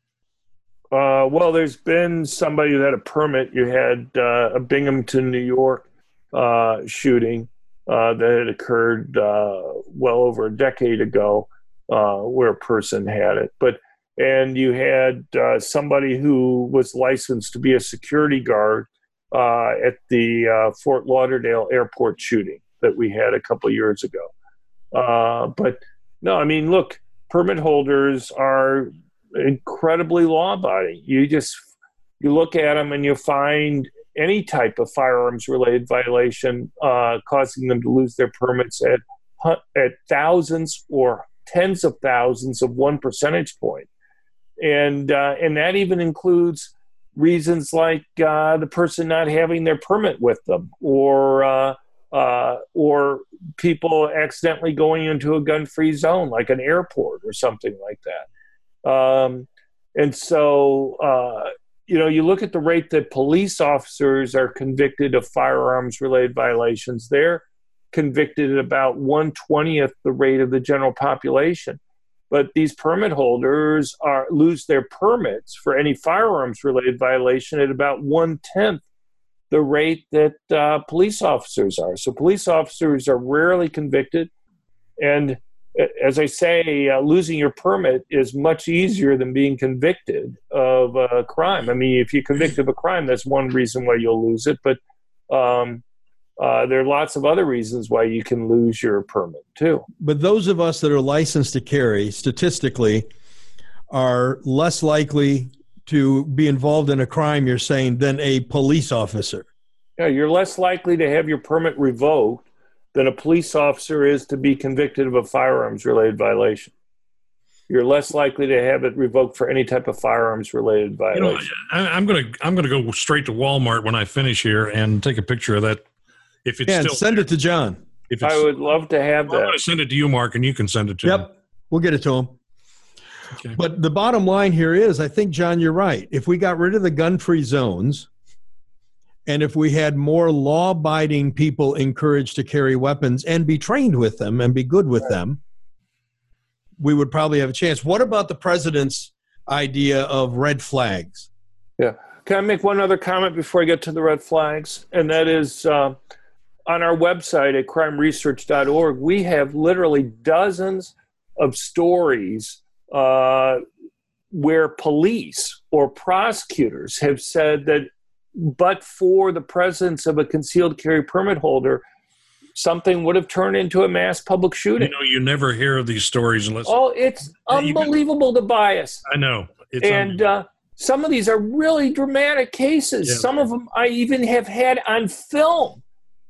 Uh, well, there's been somebody who had a permit. You had uh, a Binghamton, New York uh, shooting uh, that had occurred uh, well over a decade ago, uh, where a person had it. But and you had uh, somebody who was licensed to be a security guard uh, at the uh, Fort Lauderdale airport shooting that we had a couple of years ago. Uh, but no, I mean, look, permit holders are incredibly law-abiding. You just you look at them and you find any type of firearms-related violation uh, causing them to lose their permits at at thousands or tens of thousands of one percentage point, and uh, and that even includes reasons like uh, the person not having their permit with them, or uh, uh, or people accidentally going into a gun-free zone, like an airport or something like that. Um, and so, uh, you know, you look at the rate that police officers are convicted of firearms related violations. They're convicted at about one twentieth the rate of the general population. But these permit holders are lose their permits for any firearms related violation at about one tenth the rate that uh, police officers are. So police officers are rarely convicted. And as I say, uh, losing your permit is much easier than being convicted of a crime. I mean, if you're convicted of a crime, that's one reason why you'll lose it. But um, uh, there are lots of other reasons why you can lose your permit, too. But those of us that are licensed to carry, statistically, are less likely to be involved in a crime, you're saying, than a police officer. Yeah, you're less likely to have your permit revoked than a police officer is to be convicted of a firearms-related violation. You're less likely to have it revoked for any type of firearms-related violation. You know, I, I'm gonna I'm gonna go straight to Walmart when I finish here and take a picture of that. If it's yeah, still send there. it to John. If it's, I would love to have well, that. I'm gonna send it to you, Mark, and you can send it to Yep, him. we'll get it to him. Okay. But the bottom line here is, I think, John, you're right. If we got rid of the gun-free zones, and if we had more law-abiding people encouraged to carry weapons and be trained with them and be good with them, we would probably have a chance. What about the president's idea of red flags? Yeah. Can I make one other comment before I get to the red flags? And that is, uh, on our website at crime research dot org, we have literally dozens of stories uh, where police or prosecutors have said that but for the presence of a concealed carry permit holder, something would have turned into a mass public shooting. You know, you never hear of these stories unless... Oh, it's unbelievable, the bias. I know. It's and uh, some of these are really dramatic cases. Yeah. Some of them I even have had on film.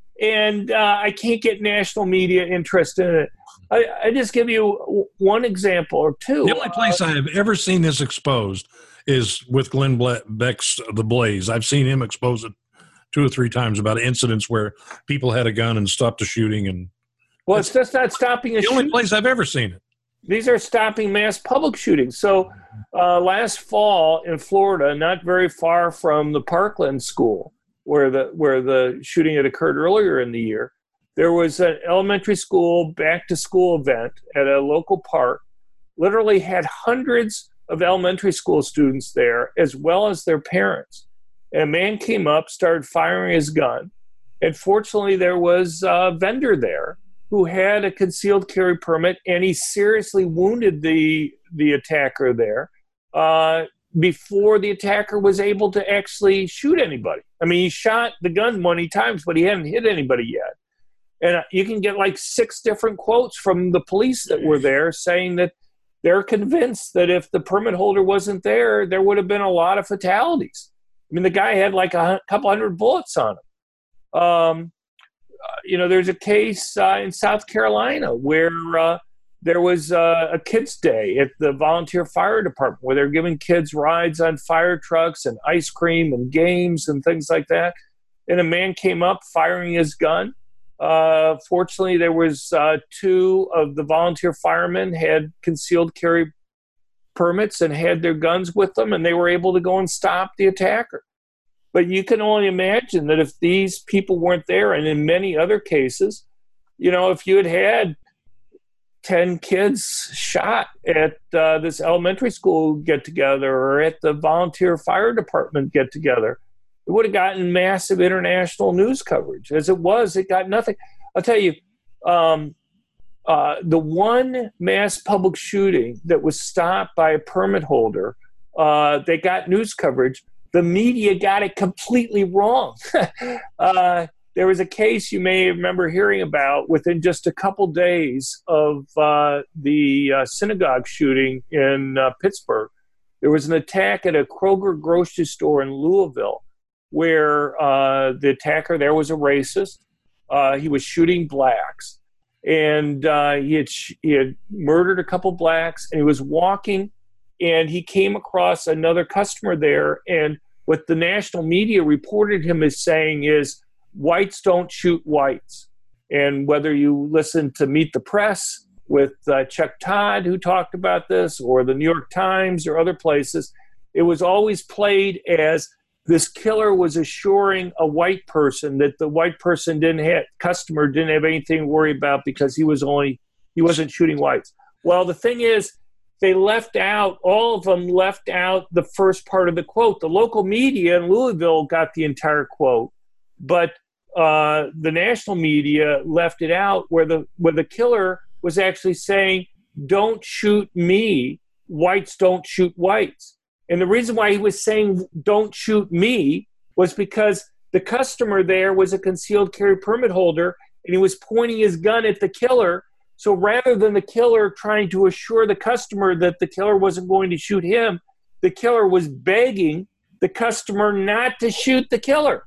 And uh, I can't get national media interest in it. I, I just give you one example or two. The only place uh, I have ever seen this exposed is with Glenn Beck's The Blaze. I've seen him expose it two or three times about incidents where people had a gun and stopped the shooting. And well, it's just not stopping a the only shoot. place I've ever seen it. These are stopping mass public shootings. So uh, last fall in Florida, not very far from the Parkland School, where the where the shooting had occurred earlier in the year, there was an elementary school back-to-school event at a local park. Literally had hundreds of elementary school students there, as well as their parents. And a man came up, started firing his gun. And fortunately, there was a vendor there who had a concealed carry permit, and he seriously wounded the, the attacker there uh, before the attacker was able to actually shoot anybody. I mean, he shot the gun many times, but he hadn't hit anybody yet. And you can get like six different quotes from the police that were there saying that they're convinced that if the permit holder wasn't there, there would have been a lot of fatalities. I mean, the guy had like a couple hundred bullets on him. Um, uh, you know, there's a case uh, in South Carolina where uh, there was uh, a kids' day at the volunteer fire department where they're giving kids rides on fire trucks and ice cream and games and things like that. And a man came up firing his gun. Uh, fortunately, there was uh, two of the volunteer firemen had concealed carry permits and had their guns with them, and they were able to go and stop the attacker. But you can only imagine that if these people weren't there, and in many other cases, you know, if you had had ten kids shot at uh, this elementary school get-together or at the volunteer fire department get-together. It would have gotten massive international news coverage. As it was, it got nothing. I'll tell you, um, uh, the one mass public shooting that was stopped by a permit holder, uh, they got news coverage. The media got it completely wrong. uh, there was a case you may remember hearing about within just a couple days of uh, the uh, synagogue shooting in uh, Pittsburgh. There was an attack at a Kroger grocery store in Louisville where uh, the attacker there was a racist. Uh, he was shooting blacks. And uh, he, had sh- he had murdered a couple blacks, and he was walking, and he came across another customer there. And what the national media reported him as saying is, whites don't shoot whites. And whether you listen to Meet the Press with uh, Chuck Todd, who talked about this, or the New York Times or other places, it was always played as this killer was assuring a white person that the white person didn't have, customer didn't have anything to worry about because he was only, he wasn't shooting whites. Well, the thing is, they left out, all of them left out the first part of the quote. The local media in Louisville got the entire quote, but uh, the national media left it out where the where the killer was actually saying, don't shoot me, whites don't shoot whites. And the reason why he was saying, don't shoot me, was because the customer there was a concealed carry permit holder, and he was pointing his gun at the killer. So rather than the killer trying to assure the customer that the killer wasn't going to shoot him, the killer was begging the customer not to shoot the killer.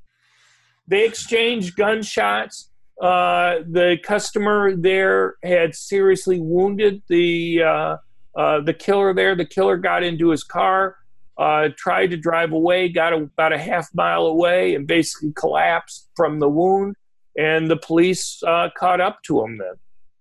They exchanged gunshots. Uh, the customer there had seriously wounded the uh, uh, the killer there. The killer got into his car, uh, tried to drive away, got a, about a half mile away, and basically collapsed from the wound. And the police uh, caught up to him then.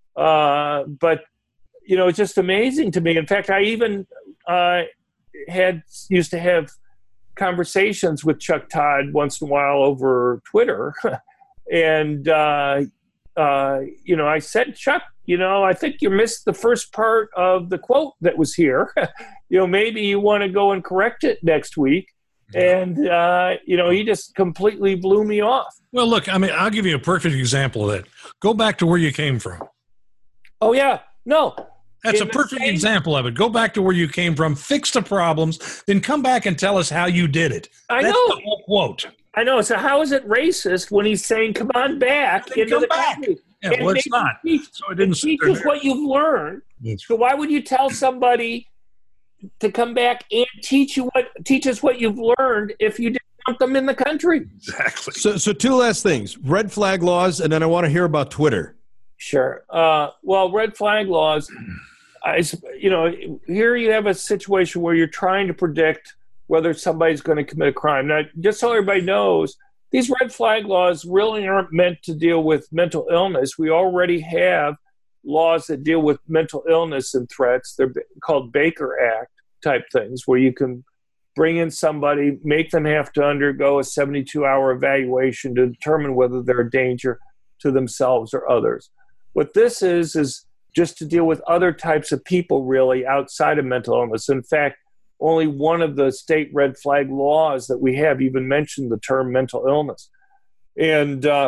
Uh, but, you know, it's just amazing to me. In fact, I even uh, had used to have conversations with Chuck Todd once in a while over Twitter. and, uh, uh, you know, I said, Chuck, you know, I think you missed the first part of the quote that was here. you know, maybe you want to go and correct it next week. And, uh, you know, he just completely blew me off. Well, look, I mean, I'll give you a perfect example of that. Go back to where you came from. Oh, yeah. No. That's In a perfect same- example of it. Go back to where you came from, fix the problems, then come back and tell us how you did it. I That's know. the whole quote. I know. So how is it racist when he's saying, come on back Then into come the back. country? Yeah, And well, it's maybe not. Teach, So it didn't teach sit us there. what you've learned. So why would you tell somebody to come back and teach you what teach us what you've learned if you didn't want them in the country? Exactly. So, so two last things: red flag laws, and then I want to hear about Twitter. Sure. Uh, well, red flag laws, I, you know, here you have a situation where you're trying to predict whether somebody's going to commit a crime. Now, just so everybody knows, these red flag laws really aren't meant to deal with mental illness. We already have laws that deal with mental illness and threats. They're called Baker Act type things, where you can bring in somebody, make them have to undergo a seventy-two hour evaluation to determine whether they're a danger to themselves or others. What this is, is just to deal with other types of people really outside of mental illness. In fact, only one of the state red flag laws that we have even mentioned the term mental illness. And uh,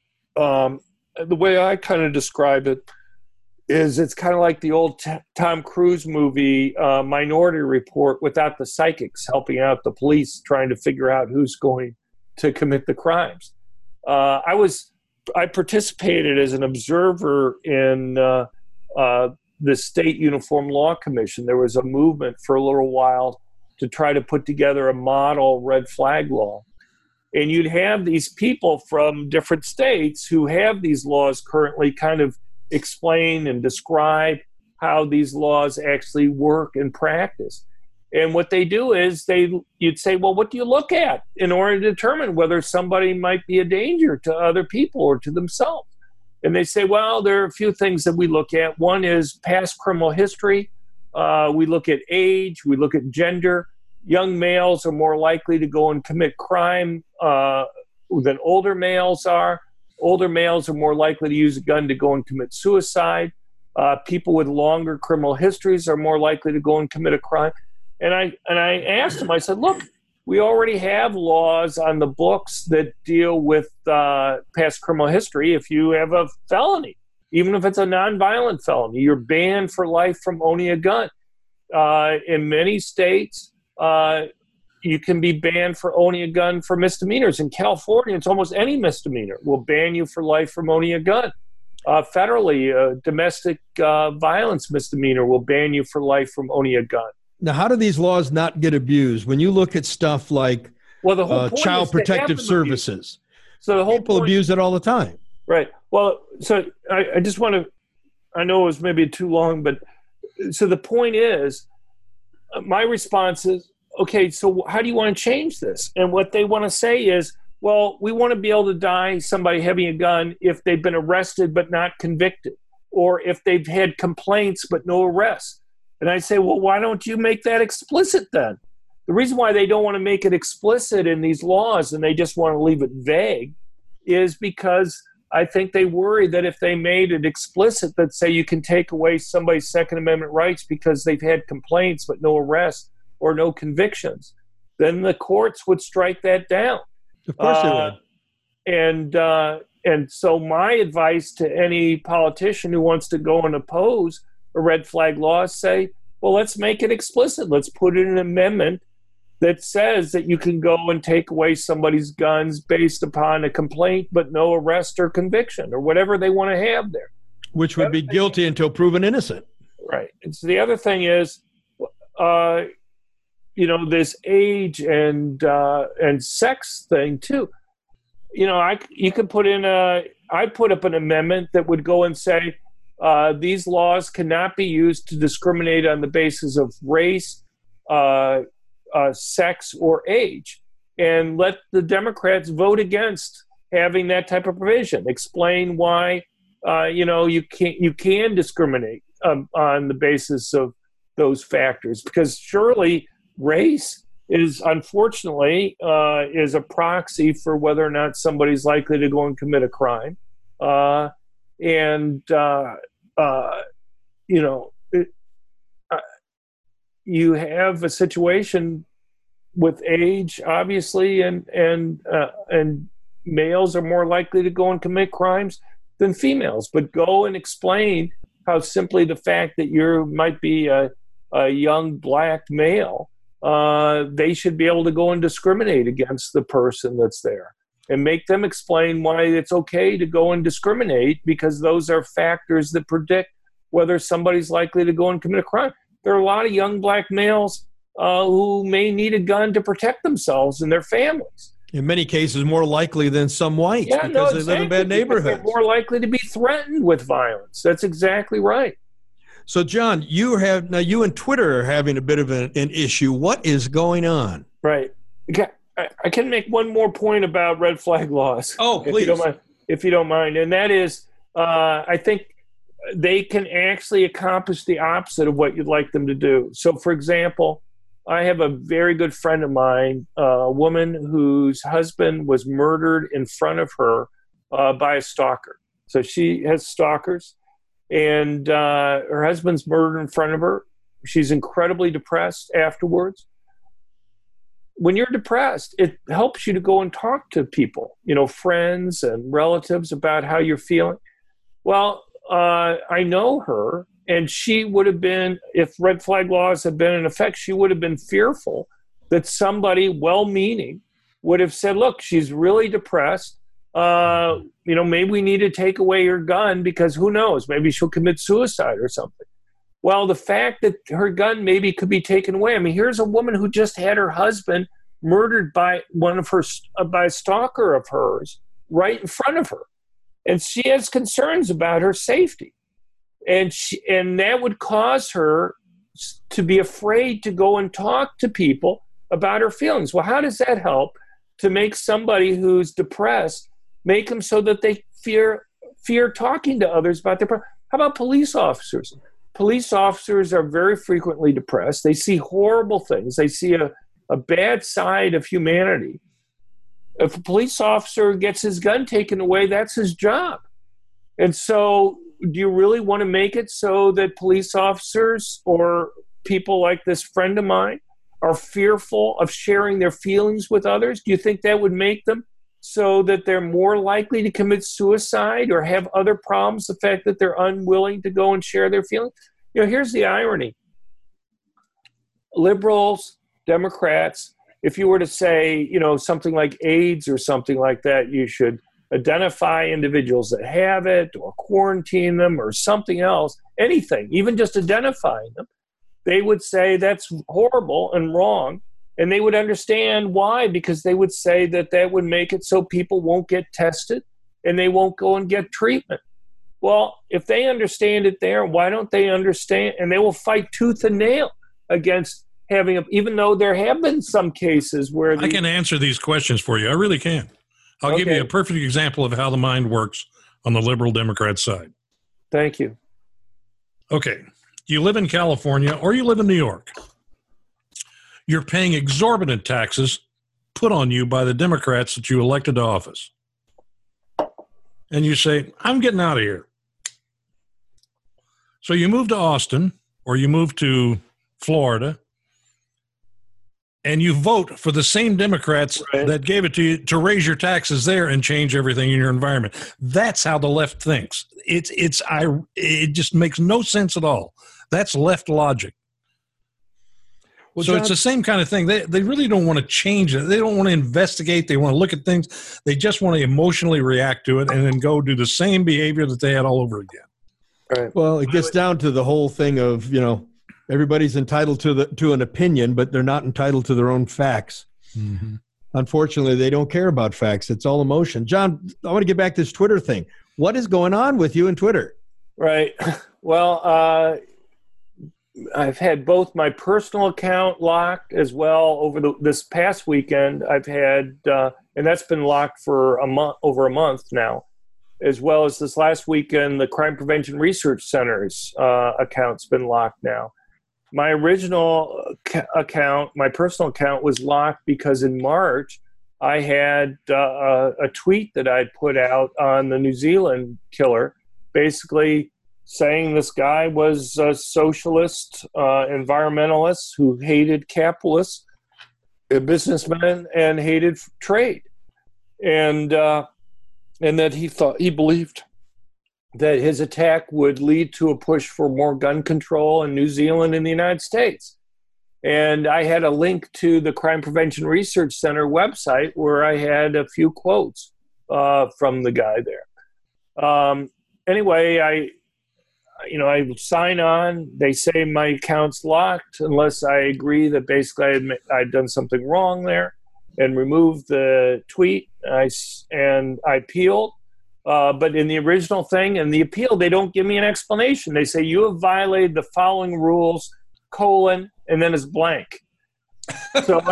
um, the way I kind of describe it is it's kind of like the old t- Tom Cruise movie, uh, Minority Report, without the psychics helping out the police trying to figure out who's going to commit the crimes. Uh, I was, I participated as an observer in uh, uh, the State Uniform Law Commission. There was a movement for a little while to try to put together a model red flag law. And you'd have these people from different states who have these laws currently kind of explain and describe how these laws actually work in practice. And what they do is they, you'd say, well, what do you look at in order to determine whether somebody might be a danger to other people or to themselves? And they say, well, there are a few things that we look at. One is past criminal history. Uh, we look at age. We look at gender. Young males are more likely to go and commit crime uh, than older males are. Older males are more likely to use a gun to go and commit suicide. Uh, people with longer criminal histories are more likely to go and commit a crime. And I and I asked him, I said, look, we already have laws on the books that deal with uh, past criminal history. If you have a felony, even if it's a nonviolent felony, you're banned for life from owning a gun. Uh, in many states, uh, you can be banned for owning a gun for misdemeanors. In California, it's almost any misdemeanor will ban you for life from owning a gun. Uh, federally, uh, domestic uh, violence misdemeanor will ban you for life from owning a gun. Now, how do these laws not get abused? When you look at stuff like well, the whole uh, point child is to have protective them services, abused. So the whole people point, abuse it all the time. Right. Well, so I, I just want to, I know it was maybe too long, but so the point is, uh, my response is, okay, so how do you want to change this? And what they want to say is, well, we want to be able to die somebody having a gun if they've been arrested but not convicted, or if they've had complaints but no arrests. And I say, well, why don't you make that explicit then? The reason why they don't want to make it explicit in these laws and they just want to leave it vague is because I think they worry that if they made it explicit that say you can take away somebody's Second Amendment rights because they've had complaints but no arrests or no convictions, then the courts would strike that down. Of course uh, they would. And, uh, and so my advice to any politician who wants to go and oppose a red flag law is say, well, let's make it explicit. Let's put in an amendment that says that you can go and take away somebody's guns based upon a complaint but no arrest or conviction or whatever they want to have there. Which would be guilty until proven innocent. Right. And so the other thing is, uh, you know, this age and uh, and sex thing too. You know, I you could put in a I put up an amendment that would go and say uh, these laws cannot be used to discriminate on the basis of race, uh, uh, sex, or age, and let the Democrats vote against having that type of provision. Explain why uh, you know you can you can discriminate um, on the basis of those factors, because surely race is unfortunately uh, is a proxy for whether or not somebody's likely to go and commit a crime. Uh, and, uh, uh, you know, it, uh, you have a situation with age, obviously, and, and, uh, and males are more likely to go and commit crimes than females. But go and explain how simply the fact that you might be a, a young black male, uh, they should be able to go and discriminate against the person that's there and make them explain why it's okay to go and discriminate, because those are factors that predict whether somebody's likely to go and commit a crime. There are a lot of young black males uh, who may need a gun to protect themselves and their families. In many cases, more likely than some whites yeah, because no, they exactly, live in bad neighborhoods. They're more likely to be threatened with violence. That's exactly right. So, John, you have now you and Twitter are having a bit of an, an issue. What is going on? Right. Okay. I, I can make one more point about red flag laws. Oh, please. If you don't mind, if you don't mind. And that is, uh, I think they can actually accomplish the opposite of what you'd like them to do. So, for example, I have a very good friend of mine, uh, a woman whose husband was murdered in front of her uh, by a stalker. So she has stalkers. And uh, her husband's murdered in front of her. She's incredibly depressed afterwards. When you're depressed, it helps you to go and talk to people, you know, friends and relatives about how you're feeling. Well, uh, I know her, and she would have been, if red flag laws had been in effect, she would have been fearful that somebody well-meaning would have said, look, she's really depressed. Uh, you know, maybe we need to take away her gun because who knows, maybe she'll commit suicide or something. Well, the fact that her gun maybe could be taken away. I mean, here's a woman who just had her husband murdered by one of her, uh, by a stalker of hers right in front of her. And she has concerns about her safety. And she, and that would cause her to be afraid to go and talk to people about her feelings. Well, how does that help to make somebody who's depressed, make them so that they fear fear talking to others about their problems? How about police officers? Police officers are very frequently depressed. They see horrible things. They see a, a bad side of humanity. If a police officer gets his gun taken away, that's his job. And so do you really want to make it so that police officers or people like this friend of mine are fearful of sharing their feelings with others? Do you think that would make them so that they're more likely to commit suicide or have other problems, the fact that they're unwilling to go and share their feelings? You know, here's the irony. Liberals, Democrats, if you were to say, you know, something like AIDS or something like that, you should identify individuals that have it or quarantine them or something else, anything, even just identifying them, they would say that's horrible and wrong. And they would understand why, because they would say that that would make it so people won't get tested and they won't go and get treatment. Well, if they understand it there, why don't they understand? And they will fight tooth and nail against having, a, even though there have been some cases where the, I can answer these questions for you. I really can. I'll Okay. give you a perfect example of how the mind works on the liberal Democrat side. Thank you. Okay. You live in California or you live in New York. You're paying exorbitant taxes put on you by the Democrats that you elected to office. And you say, I'm getting out of here. So you move to Austin or you move to Florida and you vote for the same Democrats Right. that gave it to you to raise your taxes there and change everything in your environment. That's how the left thinks. It's it's I it just makes no sense at all. That's left logic. Well, so John- it's the same kind of thing. They they really don't want to change it. They don't want to investigate. They want to look at things. They just want to emotionally react to it and then go do the same behavior that they had all over again. Right. Well, it gets down to the whole thing of, you know, everybody's entitled to the to an opinion, but they're not entitled to their own facts. Mm-hmm. Unfortunately, they don't care about facts. It's all emotion. John, I want to get back to this Twitter thing. What is going on with you and Twitter? Right. Well, uh, I've had both my personal account locked as well over the, this past weekend. I've had, uh, and that's been locked for a month, over a month now, as well as this last weekend, the Crime Prevention Research Center's uh, account's been locked now. My original ca- account, my personal account, was locked because in March I had uh, a, a tweet that I'd put out on the New Zealand killer, basically saying this guy was a socialist, uh, environmentalist who hated capitalists, a businessman, and hated f- trade, and uh, and that he thought he believed that his attack would lead to a push for more gun control in New Zealand and the United States. And I had a link to the Crime Prevention Research Center website where I had a few quotes uh, from the guy there. Um, anyway, I, you know, I sign on. They say my account's locked unless I agree that basically I'd, I'd done something wrong there, and remove the tweet. I, and I appealed. Uh, but in the original thing, in the appeal, they don't give me an explanation. They say, you have violated the following rules, colon, and then it's blank. So,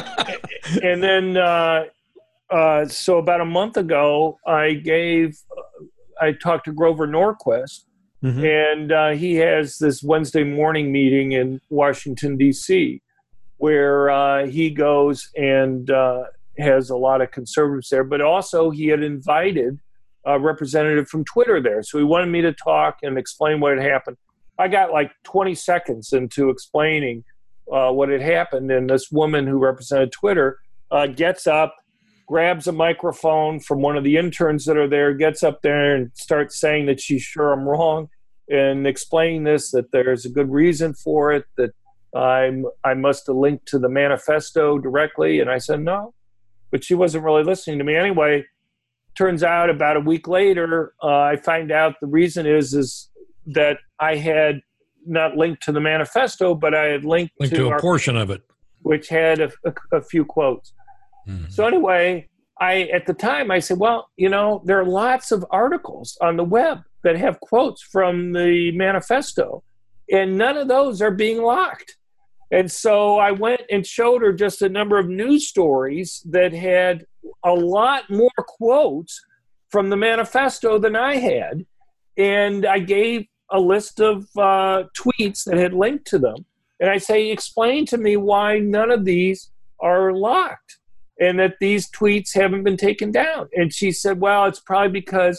and then, uh, uh, so about a month ago, I gave, uh, I talked to Grover Norquist, Mm-hmm. and uh, he has this Wednesday morning meeting in Washington, D C, where uh, he goes and uh, has a lot of conservatives there, but also he had invited a representative from Twitter there. So he wanted me to talk and explain what had happened. I got like twenty seconds into explaining uh, what had happened, and this woman who represented Twitter uh, gets up, grabs a microphone from one of the interns that are there, gets up there and starts saying that she's sure I'm wrong, and explaining this, that there's a good reason for it, that I'm, I must have linked to the manifesto directly. And I said, no, but she wasn't really listening to me. Anyway, turns out about a week later, uh, I find out the reason is, is that I had not linked to the manifesto, but I had linked, Linked to, to a our, portion of it. which had a, a, a few quotes. Mhm. So anyway, I at the time I said, well, you know, there are lots of articles on the web that have quotes from the manifesto, and none of those are being locked. And so I went and showed her just a number of news stories that had a lot more quotes from the manifesto than I had. And I gave a list of uh, tweets that had linked to them. And I say, explain to me why none of these are locked and that these tweets haven't been taken down. And she said, well, it's probably because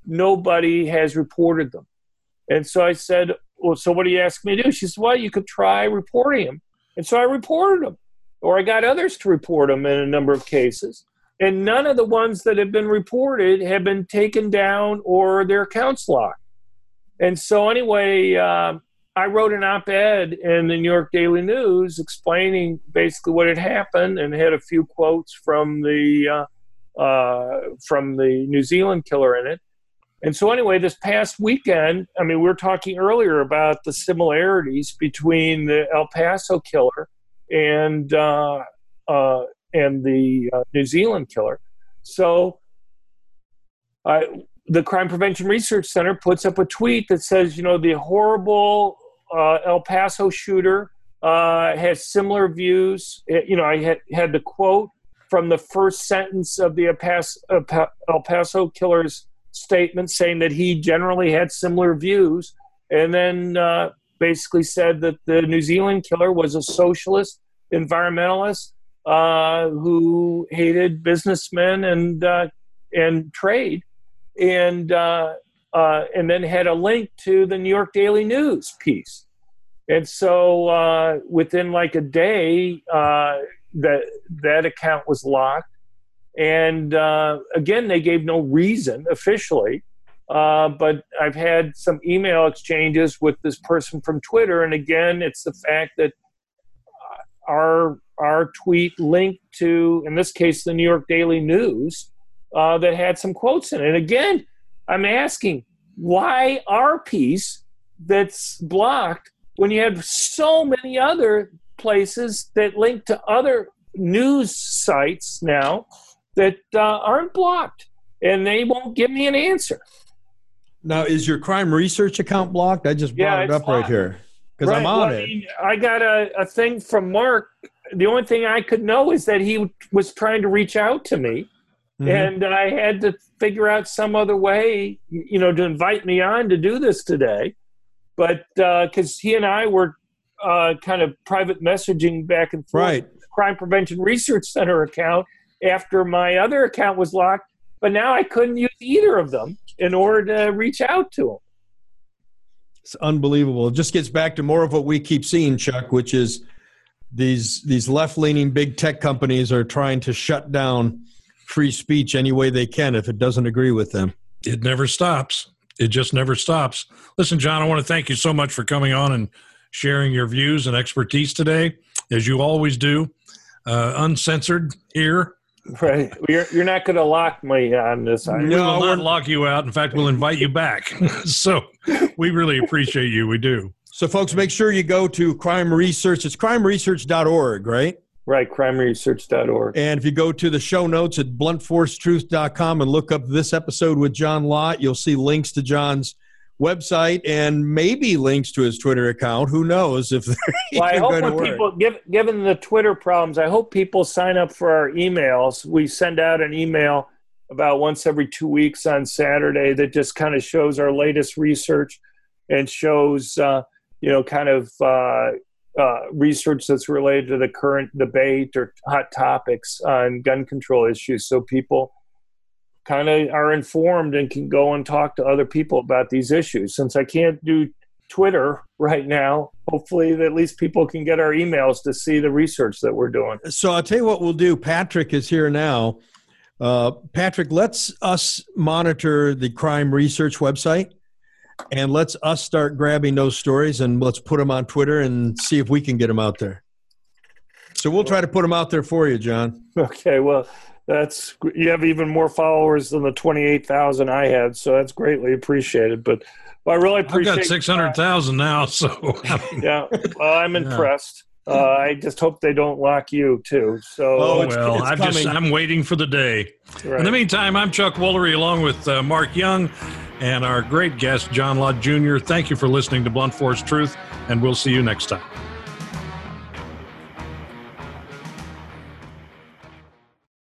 nobody has reported them. And so I said, well, so what do you ask me to do? She said, well, you could try reporting them. And so I reported them, or I got others to report them in a number of cases. And none of the ones that have been reported have been taken down or their accounts locked. And so anyway, uh, I wrote an op-ed in the New York Daily News explaining basically what had happened, and had a few quotes from the uh, uh, from the New Zealand killer in it. And so anyway, this past weekend, I mean, we were talking earlier about the similarities between the El Paso killer and uh, uh, and the uh, New Zealand killer. So I, the Crime Prevention Research Center puts up a tweet that says, you know, the horrible uh, El Paso shooter uh, has similar views. You know, I had, had the quote from the first sentence of the El Paso, El Paso killer's statement saying that he generally had similar views, and then uh, basically said that the New Zealand killer was a socialist environmentalist uh, who hated businessmen and uh, and trade, and uh, uh, and then had a link to the New York Daily News piece. And so uh, within like a day, uh, that that account was locked. And uh, again, they gave no reason officially, uh, but I've had some email exchanges with this person from Twitter. And again, it's the fact that our our tweet linked to, in this case, the New York Daily News uh, that had some quotes in it. And again, I'm asking, why our piece that's blocked when you have so many other places that link to other news sites now that uh, aren't blocked, and they won't give me an answer. Now, is your crime research account blocked? I just brought Yeah, it it's up right blocked. here because Right. I'm on Well, it. I mean, I got a, a thing from Mark. The only thing I could know is that he was trying to reach out to me, Mhm. and I had to figure out some other way, you know, to invite me on to do this today. But because uh, he and I were uh, kind of private messaging back and forth, Right. with the Crime Prevention Research Center account after my other account was locked, but now I couldn't use either of them in order to reach out to him. It's unbelievable. It just gets back to more of what we keep seeing, Chuck, which is these these left-leaning big tech companies are trying to shut down free speech any way they can if it doesn't agree with them. It never stops. It just never stops. Listen, John, I want to thank you so much for coming on and sharing your views and expertise today, as you always do, uh, uncensored here. Right. You're, you're not going to lock me on this. I We No, will we're- not lock you out. In fact, we'll invite you back. So we really appreciate you. We do. So, folks, make sure you go to Crime Research. It's crime research dot org, right? Right, crime research dot org. And if you go to the show notes at blunt force truth dot com and look up this episode with John Lott, you'll see links to John's website and maybe links to his Twitter account. Who knows if they're Well, I even hope going to when work. people, give, given the Twitter problems, I hope people sign up for our emails. We send out an email about once every two weeks on Saturday that just kind of shows our latest research and shows, uh, you know, kind of uh, uh, research that's related to the current debate or hot topics on gun control issues, so people kind of are informed and can go and talk to other people about these issues. Since I can't do Twitter right now, hopefully at least people can get our emails to see the research that we're doing. So I'll tell you what we'll do. Patrick is here now. Uh, Patrick, let's us monitor the crime research website, and let's us start grabbing those stories and let's put them on Twitter and see if we can get them out there. So we'll try to put them out there for you, John. Okay, well, that's you have even more followers than the twenty-eight thousand I had, so that's greatly appreciated. But well, I really I've appreciate got six hundred thousand now, so I mean, Yeah, well, I'm Yeah. impressed. Uh, I just hope they don't lock you too. So, Oh, oh it's- well, it's I'm just coming. I'm waiting for the day. right. In the meantime, I'm Chuck Woolery along with uh, Mark Young and our great guest, John Lott Junior Thank you for listening to Blunt Force Truth, and we'll see you next time.